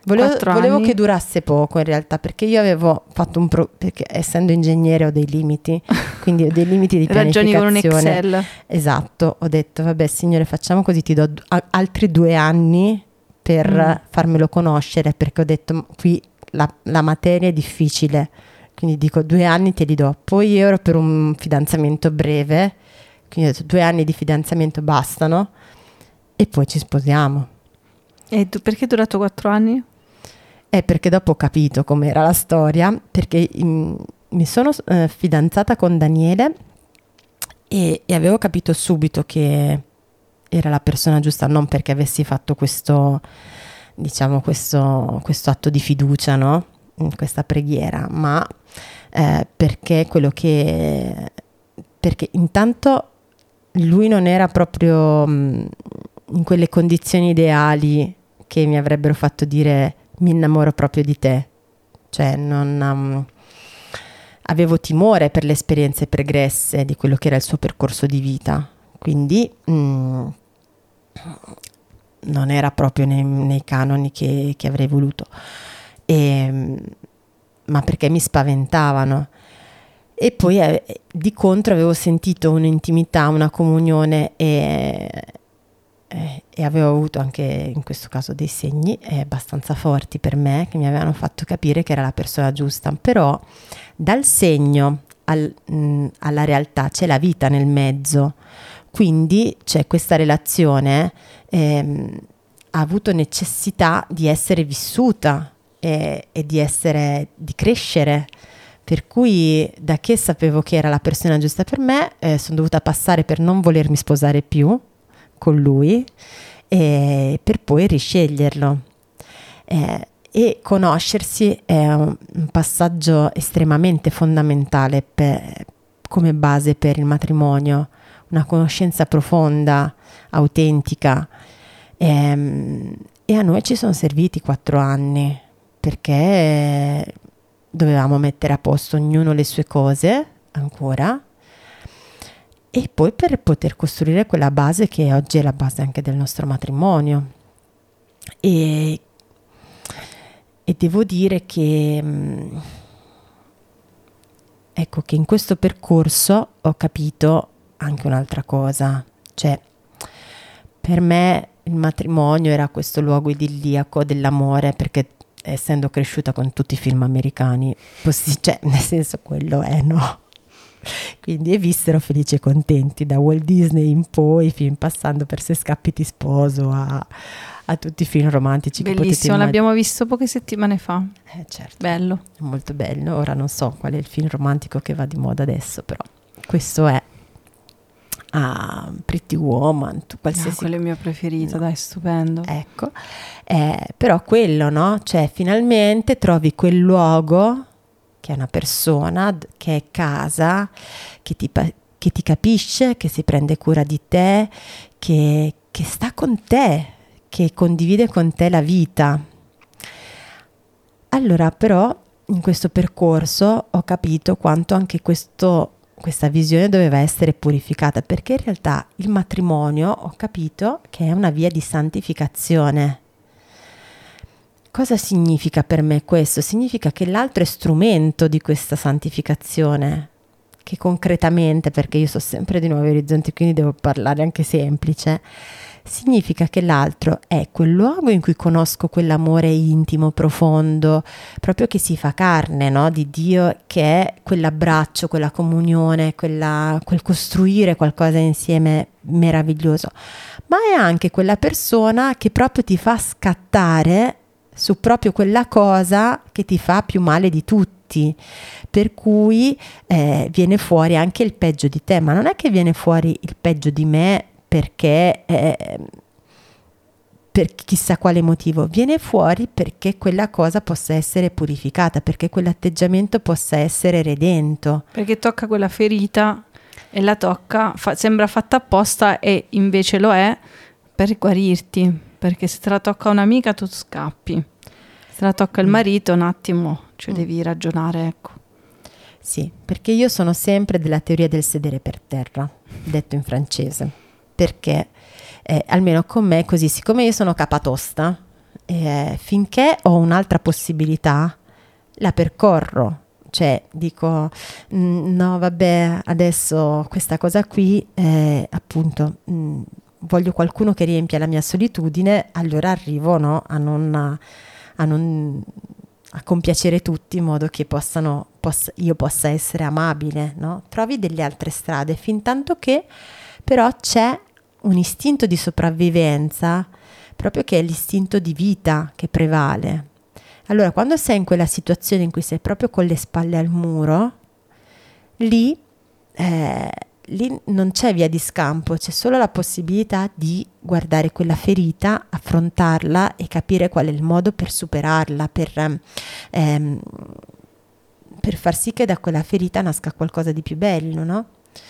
Volevo, volevo che durasse poco in realtà, perché io avevo fatto un pro, perché essendo ingegnere ho dei limiti, quindi ho dei limiti di pianificazione. Ragioni con un Excel. Esatto, ho detto vabbè signore, facciamo così, ti do d- altri due anni per mm. farmelo conoscere, perché ho detto qui la, la materia è difficile, quindi dico due anni te li do. Poi io ero per un fidanzamento breve, quindi ho detto due anni di fidanzamento bastano e poi ci sposiamo. E tu, perché è durato quattro anni? È perché dopo ho capito com'era la storia, perché in, mi sono eh, fidanzata con Daniele e, e avevo capito subito che era la persona giusta, non perché avessi fatto questo, diciamo, questo, questo atto di fiducia, no? In questa preghiera, ma eh, perché quello che... perché intanto lui non era proprio mh, in quelle condizioni ideali che mi avrebbero fatto dire mi innamoro proprio di te, cioè non um, avevo timore per le esperienze pregresse di quello che era il suo percorso di vita, quindi mh, non era proprio nei, nei canoni che, che avrei voluto, e, ma perché mi spaventavano. E poi eh, di contro avevo sentito un'intimità, una comunione e Eh, e avevo avuto anche in questo caso dei segni eh, abbastanza forti per me che mi avevano fatto capire che era la persona giusta, però dal segno al, mh, alla realtà c'è la vita nel mezzo, quindi c'è questa relazione ehm, ha avuto necessità di essere vissuta e, e di essere di crescere, per cui da che sapevo che era la persona giusta per me eh, sono dovuta passare per non volermi sposare più con lui e per poi risceglierlo eh, e conoscersi è un, un passaggio estremamente fondamentale per, come base per il matrimonio, una conoscenza profonda, autentica e, e a noi ci sono serviti quattro anni perché dovevamo mettere a posto ognuno le sue cose ancora e poi per poter costruire quella base che oggi è la base anche del nostro matrimonio. E, e devo dire che mh, ecco che in questo percorso ho capito anche un'altra cosa, cioè per me il matrimonio era questo luogo idilliaco dell'amore, perché essendo cresciuta con tutti i film americani, possi- cioè nel senso quello è, no? Quindi e vissero felici e contenti da Walt Disney in poi, film passando per Se scappi ti sposo a, a tutti i film romantici. Bellissimo, l'abbiamo visto poche settimane fa. Eh, certo. Bello. Molto bello. Ora non so qual è il film romantico che va di moda adesso, però questo è ah, Pretty Woman, tu, qualsiasi... No, quello è il mio preferito, no. Dai, stupendo. Ecco, eh, però quello, no? Cioè finalmente trovi quel luogo che è una persona, che è casa, che ti, che ti capisce, che si prende cura di te, che, che sta con te, che condivide con te la vita. Allora però in questo percorso ho capito quanto anche questo, questa visione doveva essere purificata, perché in realtà il matrimonio ho capito che è una via di santificazione. Cosa significa per me questo? Significa che l'altro è strumento di questa santificazione, che concretamente, perché io so sempre di nuovi orizzonti, quindi devo parlare anche semplice, significa che l'altro è quel luogo in cui conosco quell'amore intimo, profondo, proprio che si fa carne, no? Di Dio, che è quell'abbraccio, quella comunione, quella, quel costruire qualcosa insieme meraviglioso, ma è anche quella persona che proprio ti fa scattare su proprio quella cosa che ti fa più male di tutti, per cui eh, viene fuori anche il peggio di te, ma non è che viene fuori il peggio di me perché eh, per chissà quale motivo, viene fuori perché quella cosa possa essere purificata, perché quell'atteggiamento possa essere redento, perché tocca quella ferita e la tocca, fa, sembra fatta apposta e invece lo è per guarirti, perché se te la tocca un'amica tu scappi, se la tocca il marito un attimo ci devi ragionare, ecco. Sì, perché io sono sempre della teoria del sedere per terra, detto in francese, perché eh, almeno con me è così, siccome io sono capatosta, E finché ho un'altra possibilità, la percorro. Cioè dico mh, no vabbè, adesso questa cosa qui eh, appunto mh, voglio qualcuno che riempia la mia solitudine, allora arrivo, no, a non a, a non a compiacere tutti in modo che possano possa, io possa essere amabile, no? Trovi delle altre strade, fin tanto che però c'è un istinto di sopravvivenza, proprio che è l'istinto di vita che prevale. Allora, quando sei in quella situazione in cui sei proprio con le spalle al muro, lì, eh, lì non c'è via di scampo, c'è solo la possibilità di guardare quella ferita, affrontarla e capire qual è il modo per superarla, per, ehm, per far sì che da quella ferita nasca qualcosa di più bello, no?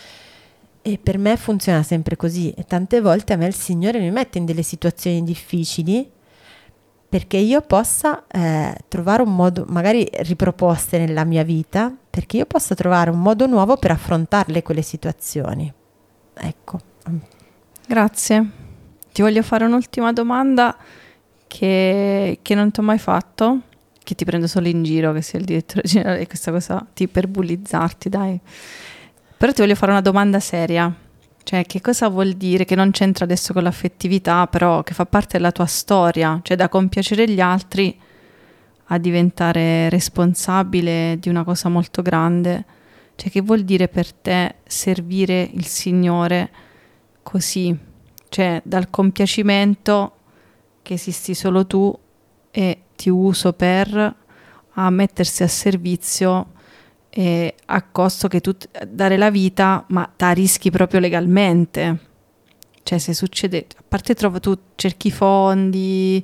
E per me funziona sempre così, e tante volte a me il Signore mi mette in delle situazioni difficili perché io possa eh, trovare un modo, magari riproposte nella mia vita, perché io possa trovare un modo nuovo per affrontarle quelle situazioni. Ecco. Grazie. Ti voglio fare un'ultima domanda che, che non ti ho mai fatto, che ti prendo solo in giro, che sia il direttore generale, questa cosa, ti, per bullizzarti, dai. Però ti voglio fare una domanda seria. Cioè, che cosa vuol dire, che non c'entra adesso con l'affettività, però che fa parte della tua storia, cioè da compiacere gli altri a diventare responsabile di una cosa molto grande. Cioè, che vuol dire per te servire il Signore così? Cioè, dal compiacimento che esisti solo tu e ti uso per, a mettersi a servizio e a costo che tu dare la vita, ma ta rischi proprio legalmente. Cioè, se succede, a parte trovo, tu cerchi fondi,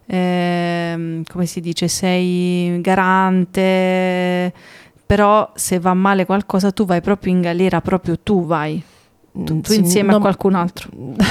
ehm, come si dice, sei garante, però se va male qualcosa tu vai proprio in galera, proprio tu vai, tu, tu Sì, insieme non, a qualcun altro.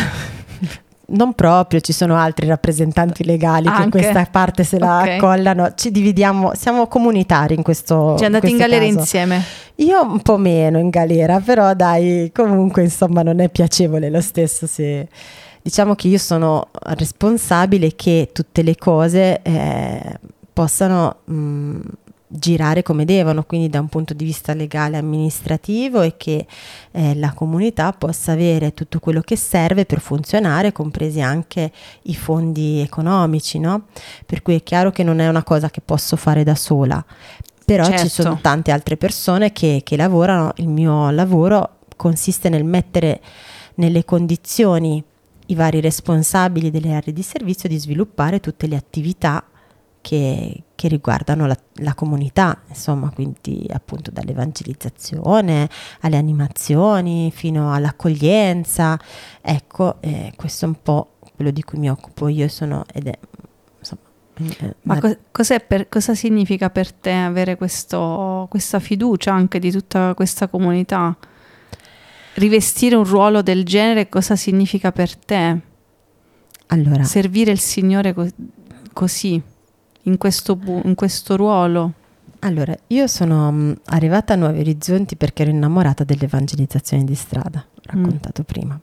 Non proprio, ci sono altri rappresentanti legali Anche. che questa parte se la Okay. accollano, ci dividiamo, siamo comunitari in questo Ci andate in, in questo galera caso. insieme. Io un po' meno in galera, però dai, comunque insomma non è piacevole lo stesso se... Diciamo che io sono responsabile che tutte le cose eh, possano mh, girare come devono, quindi da un punto di vista legale e amministrativo, e che eh, la comunità possa avere tutto quello che serve per funzionare, compresi anche i fondi economici, no? Per cui è chiaro che non è una cosa che posso fare da sola, però Certo. ci sono tante altre persone che, che lavorano. Il mio lavoro consiste nel mettere nelle condizioni i vari responsabili delle aree di servizio di sviluppare tutte le attività che, che riguardano la, la comunità, insomma, quindi appunto dall'evangelizzazione alle animazioni fino all'accoglienza. Ecco, eh, questo è un po' quello di cui mi occupo io, sono ed è insomma. Eh, Ma una- co- cos'è per, cosa significa per te avere questo, questa fiducia anche di tutta questa comunità? Rivestire un ruolo del genere, cosa significa per te? allora, Servire il Signore co- così, in questo, bu- in questo ruolo? allora, io sono mh, arrivata a Nuovi Orizzonti perché ero innamorata dell'evangelizzazione di strada, ho raccontato prima.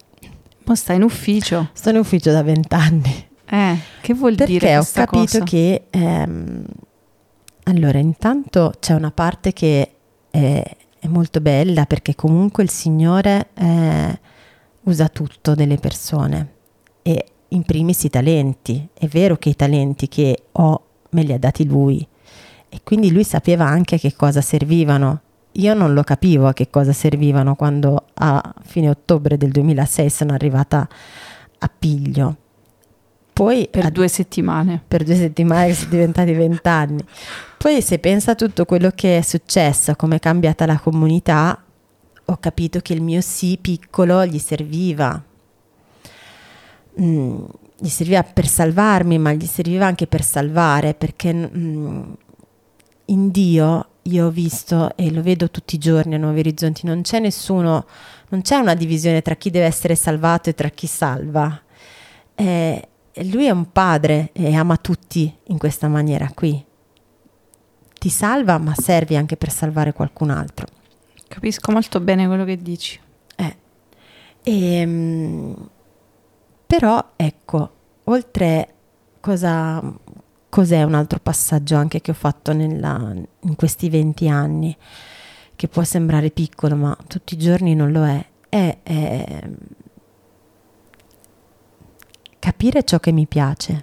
Ma stai in ufficio? Sto in ufficio da vent'anni. Eh, che vuol dire Perché ho questa capito cosa? che ehm, allora intanto c'è una parte che è, è molto bella, perché comunque il Signore eh, usa tutto delle persone, e in primis i talenti. È vero che i talenti che ho me li ha dati Lui, e quindi Lui sapeva anche a che cosa servivano. Io non lo capivo a che cosa servivano quando a fine ottobre del duemilasei sono arrivata a Piglio. Poi Per a- due settimane. per due settimane che sono diventati vent'anni. Poi se pensa a tutto quello che è successo, come è cambiata la comunità, ho capito che il mio sì piccolo gli serviva. Mm, gli serviva per salvarmi, ma gli serviva anche per salvare, perché mm, in Dio io ho visto, e lo vedo tutti i giorni a Nuovi Orizzonti, non c'è nessuno, non c'è una divisione tra chi deve essere salvato e tra chi salva. Eh, Lui è un padre e ama tutti in questa maniera qui. Ti salva, ma servi anche per salvare qualcun altro. Capisco molto bene quello che dici. Eh. E, mm, però ecco, oltre cosa, cos'è un altro passaggio anche che ho fatto nella, in questi venti anni, che può sembrare piccolo ma tutti i giorni non lo è, è, è capire ciò che mi piace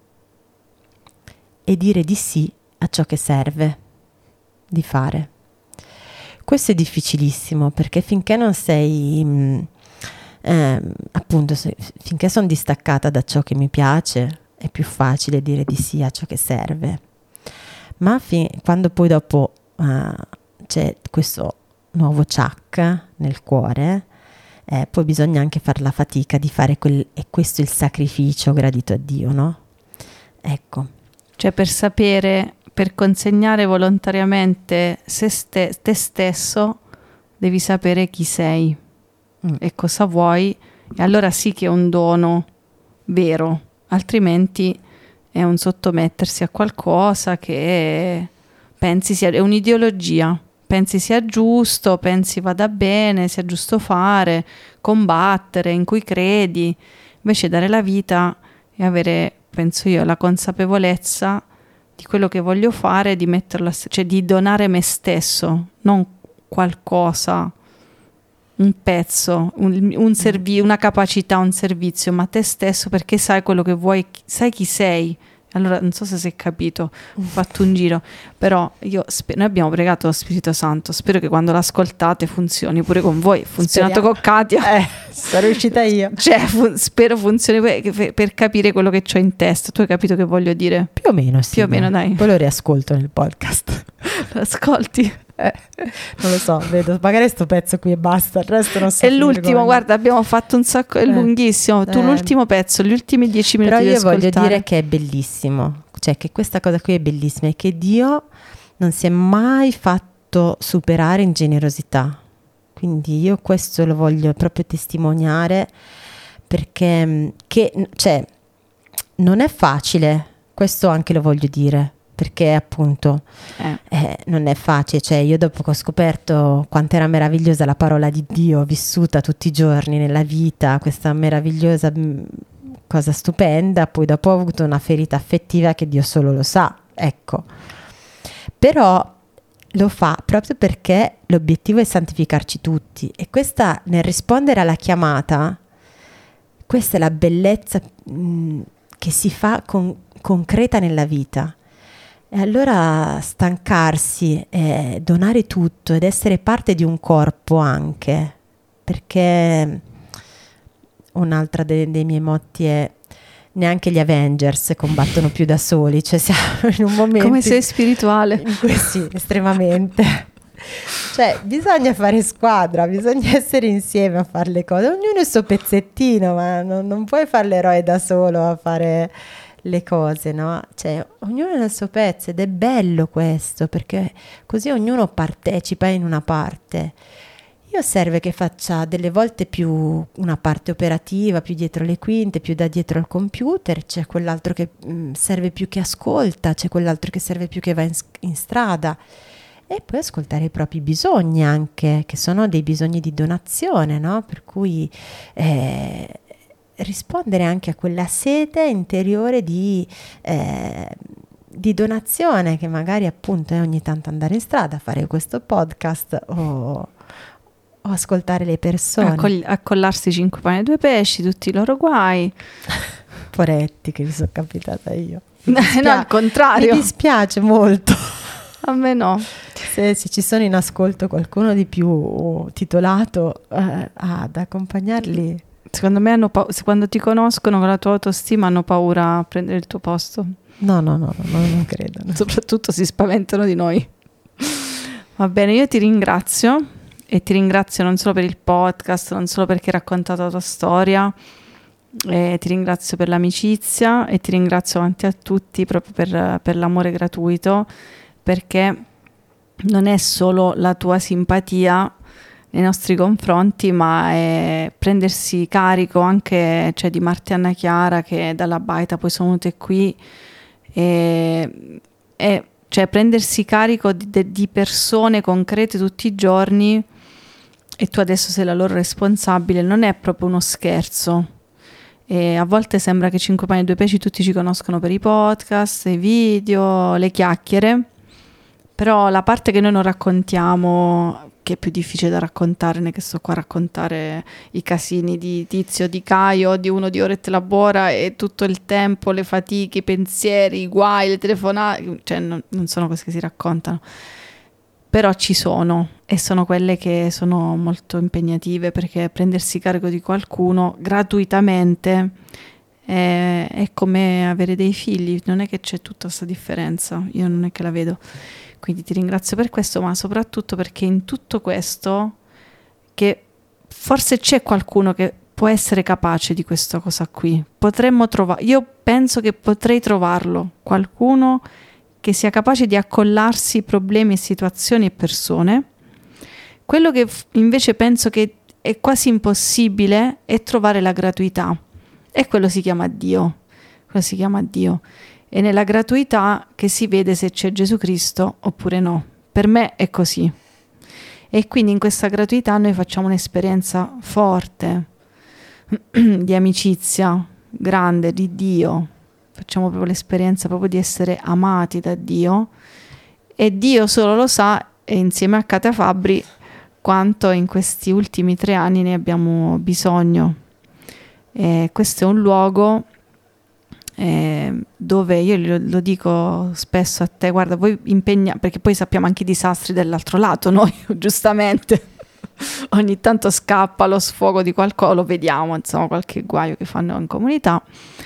e dire di sì a ciò che serve di fare. Questo è difficilissimo, perché finché non sei mh, eh, appunto se, finché sono distaccata da ciò che mi piace è più facile dire di sì a ciò che serve, ma fin, quando poi dopo uh, c'è questo nuovo ciak nel cuore, eh, poi bisogna anche fare la fatica di fare quel, e questo è il sacrificio gradito a Dio, no? Ecco, cioè per sapere, per consegnare volontariamente se ste, te stesso, devi sapere chi sei mm. e cosa vuoi, e allora sì che è un dono vero, altrimenti è un sottomettersi a qualcosa che pensi sia, è un'ideologia, pensi sia giusto, pensi vada bene, sia giusto fare, combattere, in cui credi. Invece dare la vita e avere, penso io, la consapevolezza di quello che voglio fare, di metterla, cioè di donare me stesso, non qualcosa, un pezzo, un, un servi- una capacità, un servizio, ma te stesso, perché sai quello che vuoi, sai chi sei. Allora non so se si è capito, ho fatto un giro, però io sper- noi abbiamo pregato lo Spirito Santo, spero che quando l'ascoltate funzioni pure con voi. È funzionato Speriamo. Con Katia, eh, sono riuscita io, cioè fu- spero funzioni per, per capire quello che c'ho in testa. Tu hai capito che voglio dire? Più o meno sì, più o meno, dai, poi lo riascolto nel podcast. Lo ascolti? Eh, non lo so, vedo, magari sto pezzo qui e basta, il resto non so. È l'ultimo, guarda, abbiamo fatto un sacco, è eh, lunghissimo, tu eh. l'ultimo pezzo, gli ultimi dieci minuti. Però io di ascoltare. Voglio dire che è bellissimo, cioè che questa cosa qui è bellissima, è che Dio non si è mai fatto superare in generosità, quindi io questo lo voglio proprio testimoniare, perché che, cioè, non è facile, questo anche lo voglio dire, perché appunto eh. Eh, non è facile, cioè io dopo che ho scoperto quanto era meravigliosa la parola di Dio vissuta tutti i giorni nella vita, questa meravigliosa mh, cosa stupenda, poi dopo ho avuto una ferita affettiva che Dio solo lo sa, ecco, però lo fa proprio perché l'obiettivo è santificarci tutti, e questa, nel rispondere alla chiamata, questa è la bellezza mh, che si fa con, concreta nella vita. E allora stancarsi, e donare tutto ed essere parte di un corpo anche, perché un'altra dei, dei miei motti è: neanche gli Avengers combattono più da soli, cioè siamo in un momento... Come sei spirituale. In cui sì, estremamente. Cioè bisogna fare squadra, bisogna essere insieme a fare le cose, ognuno il suo pezzettino, ma non, non puoi fare l'eroe da solo a fare le cose, no? Cioè ognuno nel suo pezzo, ed è bello questo, perché così ognuno partecipa in una parte. Io serve che faccia delle volte più una parte operativa, più dietro le quinte, più da dietro al computer, c'è quell'altro che mh, serve più che ascolta, c'è quell'altro che serve più che va in, in strada, e poi ascoltare i propri bisogni anche, che sono dei bisogni di donazione, no? Per cui eh, rispondere anche a quella sete interiore di, eh, di donazione, che magari appunto è ogni tanto andare in strada, fare questo podcast o, o ascoltare le persone. Accol- accollarsi cinque pani e due pesci, tutti i loro guai. Poretti, che mi sono capitata io. No, al contrario. Mi dispiace molto. A me no. Se, se ci sono in ascolto qualcuno di più titolato eh, ad accompagnarli. Secondo me hanno pa- se quando ti conoscono con la tua autostima hanno paura a prendere il tuo posto. No, no, no, no, non credo. No. Soprattutto si spaventano di noi. Va bene, io ti ringrazio, e ti ringrazio non solo per il podcast, non solo perché hai raccontato la tua storia, e ti ringrazio per l'amicizia, e ti ringrazio davanti a tutti proprio per, per l'amore gratuito, perché non è solo la tua simpatia nei nostri confronti, ma è prendersi carico anche, cioè, di Marta e Anna Chiara, che dalla baita poi sono venute qui, e, e cioè prendersi carico di, di persone concrete tutti i giorni, e tu adesso sei la loro responsabile, non è proprio uno scherzo, E a volte sembra che Cinque Pani e Due Pesci tutti ci conoscono per i podcast, i video, le chiacchiere, però la parte che noi non raccontiamo, che è più difficile da raccontare, non è che sto qua a raccontare i casini di Tizio, di Caio, di uno di Orette Labora e tutto il tempo, le fatiche, i pensieri, i guai, le telefonate, cioè non, non sono cose che si raccontano, però ci sono e sono quelle che sono molto impegnative, perché prendersi carico di qualcuno gratuitamente è, è come avere dei figli, non è che c'è tutta questa differenza, io non è che la vedo. Quindi ti ringrazio per questo, ma soprattutto perché in tutto questo, che forse c'è qualcuno che può essere capace di questa cosa qui, potremmo trovare, io penso che potrei trovarlo, qualcuno che sia capace di accollarsi problemi e situazioni e persone. Quello che f- invece penso che è quasi impossibile è trovare la gratuità, e quello si chiama Dio, quello si chiama Dio. E nella gratuità che si vede se c'è Gesù Cristo oppure no. Per me è così. E quindi in questa gratuità noi facciamo un'esperienza forte di amicizia grande, di Dio. Facciamo proprio l'esperienza proprio di essere amati da Dio. E Dio solo lo sa, e insieme a Katia Fabbri, quanto in questi ultimi tre anni ne abbiamo bisogno. E questo è un luogo Eh, dove io lo, lo dico spesso a te, guarda, voi impegna, perché poi sappiamo anche i disastri dell'altro lato, noi giustamente ogni tanto scappa lo sfogo di qualcosa, lo vediamo, insomma, qualche guaio che fanno in comunità,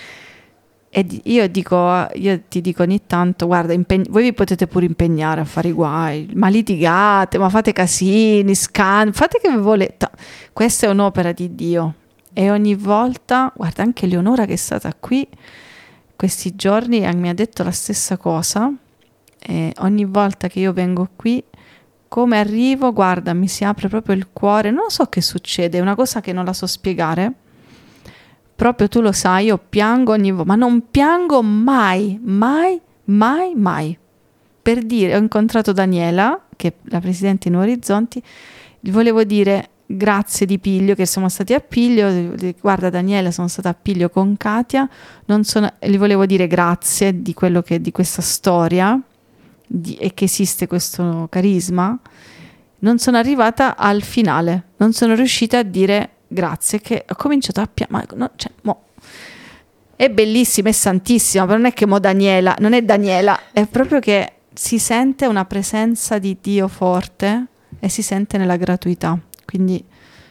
e io dico, io ti dico ogni tanto, guarda, impegn- voi vi potete pure impegnare a fare i guai, ma litigate, ma fate casini, scan, fate che vi volete, questa è un'opera di Dio, e ogni volta, guarda, anche Leonora che è stata qui questi giorni mi ha detto la stessa cosa, e ogni volta che io vengo qui, come arrivo, guarda, mi si apre proprio il cuore, non so che succede, è una cosa che non la so spiegare, proprio tu lo sai, io piango ogni volta, ma non piango mai, mai, mai, mai. Per dire, ho incontrato Daniela, che è la presidente in Orizzonti, gli volevo dire grazie di piglio, che siamo stati a piglio, guarda Daniela, sono stata a piglio con Katia, non sono, gli volevo dire grazie di quello che, di questa storia di, e che esiste questo carisma. Non sono arrivata al finale, non sono riuscita a dire grazie, che ho cominciato a piangere, no, cioè, mo. È bellissima, è santissima, però non è che mo Daniela, non è Daniela, è proprio che si sente una presenza di Dio forte e si sente nella gratuità. Quindi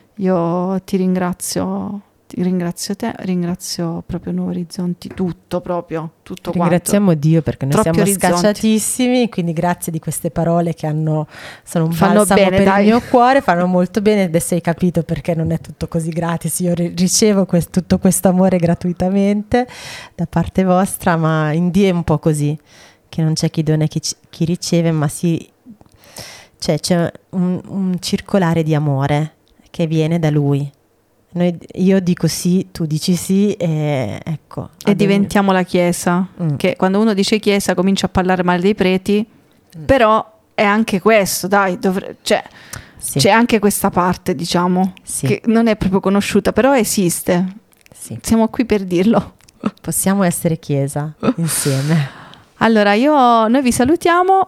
io ti ringrazio, ti ringrazio te, ringrazio proprio Nuovi Orizzonti, tutto proprio, tutto quanto. Ringraziamo Dio perché noi Troppi siamo orizzonti. Scacciatissimi, quindi grazie di queste parole che hanno, sono un Fanno balsamo bene, per dai. il mio cuore, fanno molto bene. Adesso hai capito perché non è tutto così gratis, io ri- ricevo quest- tutto questo amore gratuitamente da parte vostra, ma in Dio è un po' così, che non c'è chi dona e chi, c- chi riceve, ma si... Cioè, c'è un, un circolare di amore che viene da Lui. Noi, io dico sì, tu dici sì, e ecco. E diventiamo la Chiesa, Mm. che quando uno dice Chiesa comincia a parlare male dei preti, Mm. però è anche questo, dai, dovre- cioè, Sì. c'è anche questa parte, diciamo, Sì. che non è proprio conosciuta, però esiste. Sì. Siamo qui per dirlo. Possiamo essere Chiesa insieme. Allora, io, noi vi salutiamo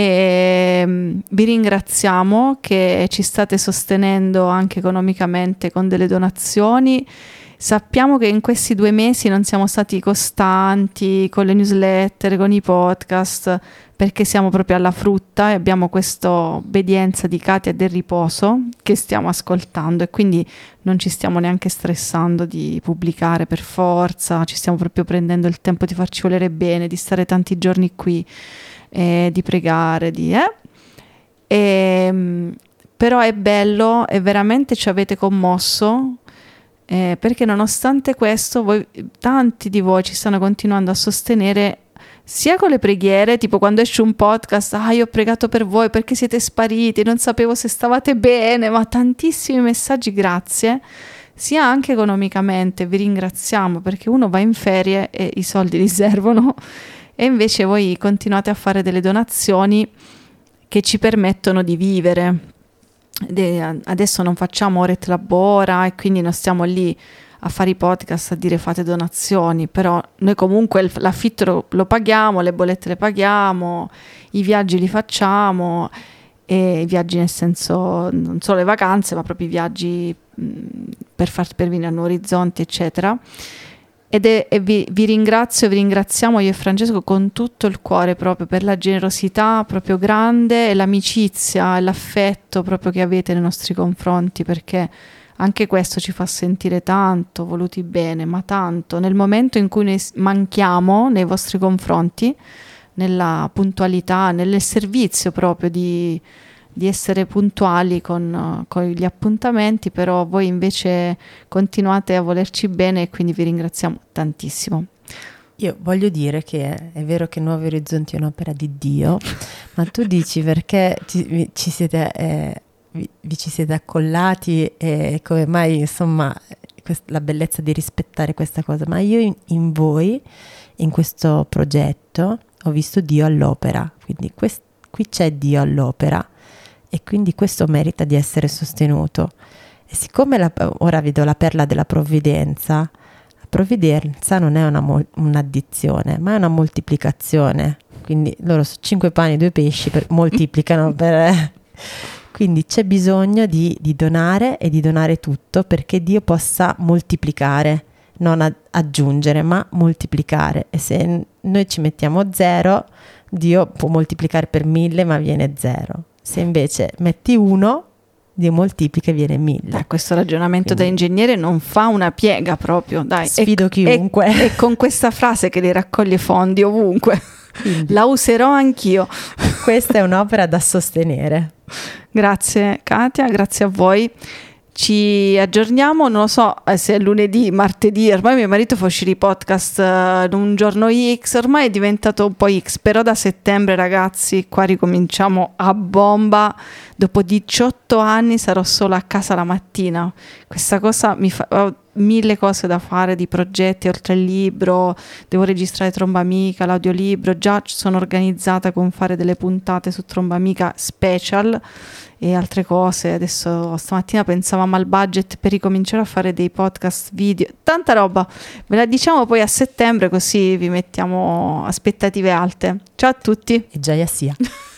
e mm, vi ringraziamo che ci state sostenendo anche economicamente con delle donazioni. Sappiamo che in questi due mesi non siamo stati costanti con le newsletter, con i podcast, perché siamo proprio alla frutta e abbiamo questa obbedienza di Katia del riposo che stiamo ascoltando, e quindi non ci stiamo neanche stressando di pubblicare per forza, ci stiamo proprio prendendo il tempo di farci volere bene, di stare tanti giorni qui, eh, di pregare, di, eh? E, però è bello e veramente ci avete commosso, eh, perché nonostante questo voi, tanti di voi ci stanno continuando a sostenere sia con le preghiere, tipo quando esce un podcast, ah io ho pregato per voi perché siete spariti, non sapevo se stavate bene, ma tantissimi messaggi, grazie, sia anche economicamente, vi ringraziamo perché uno va in ferie e i soldi li servono, e invece voi continuate a fare delle donazioni che ci permettono di vivere. De- adesso non facciamo Orette Labora e quindi non stiamo lì a fare i podcast, a dire fate donazioni, però noi comunque il- l'affitto lo, lo paghiamo, le bollette le paghiamo, i viaggi li facciamo, e i viaggi nel senso non solo le vacanze, ma proprio i viaggi mh, per far per venire a nuovi orizzonti, eccetera. Ed è, e vi, vi ringrazio, vi ringraziamo io e Francesco con tutto il cuore proprio per la generosità proprio grande e l'amicizia e l'affetto proprio che avete nei nostri confronti, perché anche questo ci fa sentire tanto voluti bene, ma tanto nel momento in cui ne s- manchiamo nei vostri confronti, nella puntualità, nel servizio proprio di, di essere puntuali con, con gli appuntamenti, però voi invece continuate a volerci bene e quindi vi ringraziamo tantissimo. Io voglio dire che è vero che Nuovi Orizzonti è un'opera di Dio, ma tu dici perché ci, ci siete, eh, vi, vi ci siete accollati e come mai, insomma, quest- la bellezza di rispettare questa cosa. Ma io in, in voi, in questo progetto, ho visto Dio all'opera, quindi quest- qui c'è Dio all'opera e quindi questo merita di essere sostenuto. E siccome la, ora vi do la perla della provvidenza, provvidenza non è una mol- un'addizione, ma è una moltiplicazione. Quindi loro su cinque pani e due pesci per, moltiplicano per, quindi c'è bisogno di, di donare e di donare tutto perché Dio possa moltiplicare, non a- aggiungere, ma moltiplicare. E se noi ci mettiamo zero, Dio può moltiplicare per mille, ma viene zero. Se invece metti uno, Dio moltiplica e viene mille. Dai, questo ragionamento Quindi- da ingegnere non fa una piega proprio, dai. Sfido E- chiunque. E, e con questa frase che li raccoglie fondi ovunque, Quindi la userò anch'io. questa è un'opera da sostenere. Grazie Katia, grazie a voi. Ci aggiorniamo, non lo so se è lunedì, martedì, ormai mio marito fa uscire i podcast eh, un giorno X, ormai è diventato un po' X, però da settembre ragazzi qua ricominciamo a bomba, dopo diciotto anni sarò solo a casa la mattina, questa cosa mi fa... ho mille cose da fare di progetti oltre il libro, devo registrare Tromba Amica, l'audiolibro, già sono organizzata con fare delle puntate su Tromba Amica special e altre cose. Adesso stamattina pensavamo al budget per ricominciare a fare dei podcast video, tanta roba, ve la diciamo poi a settembre così vi mettiamo aspettative alte. Ciao a tutti. E gioia sia.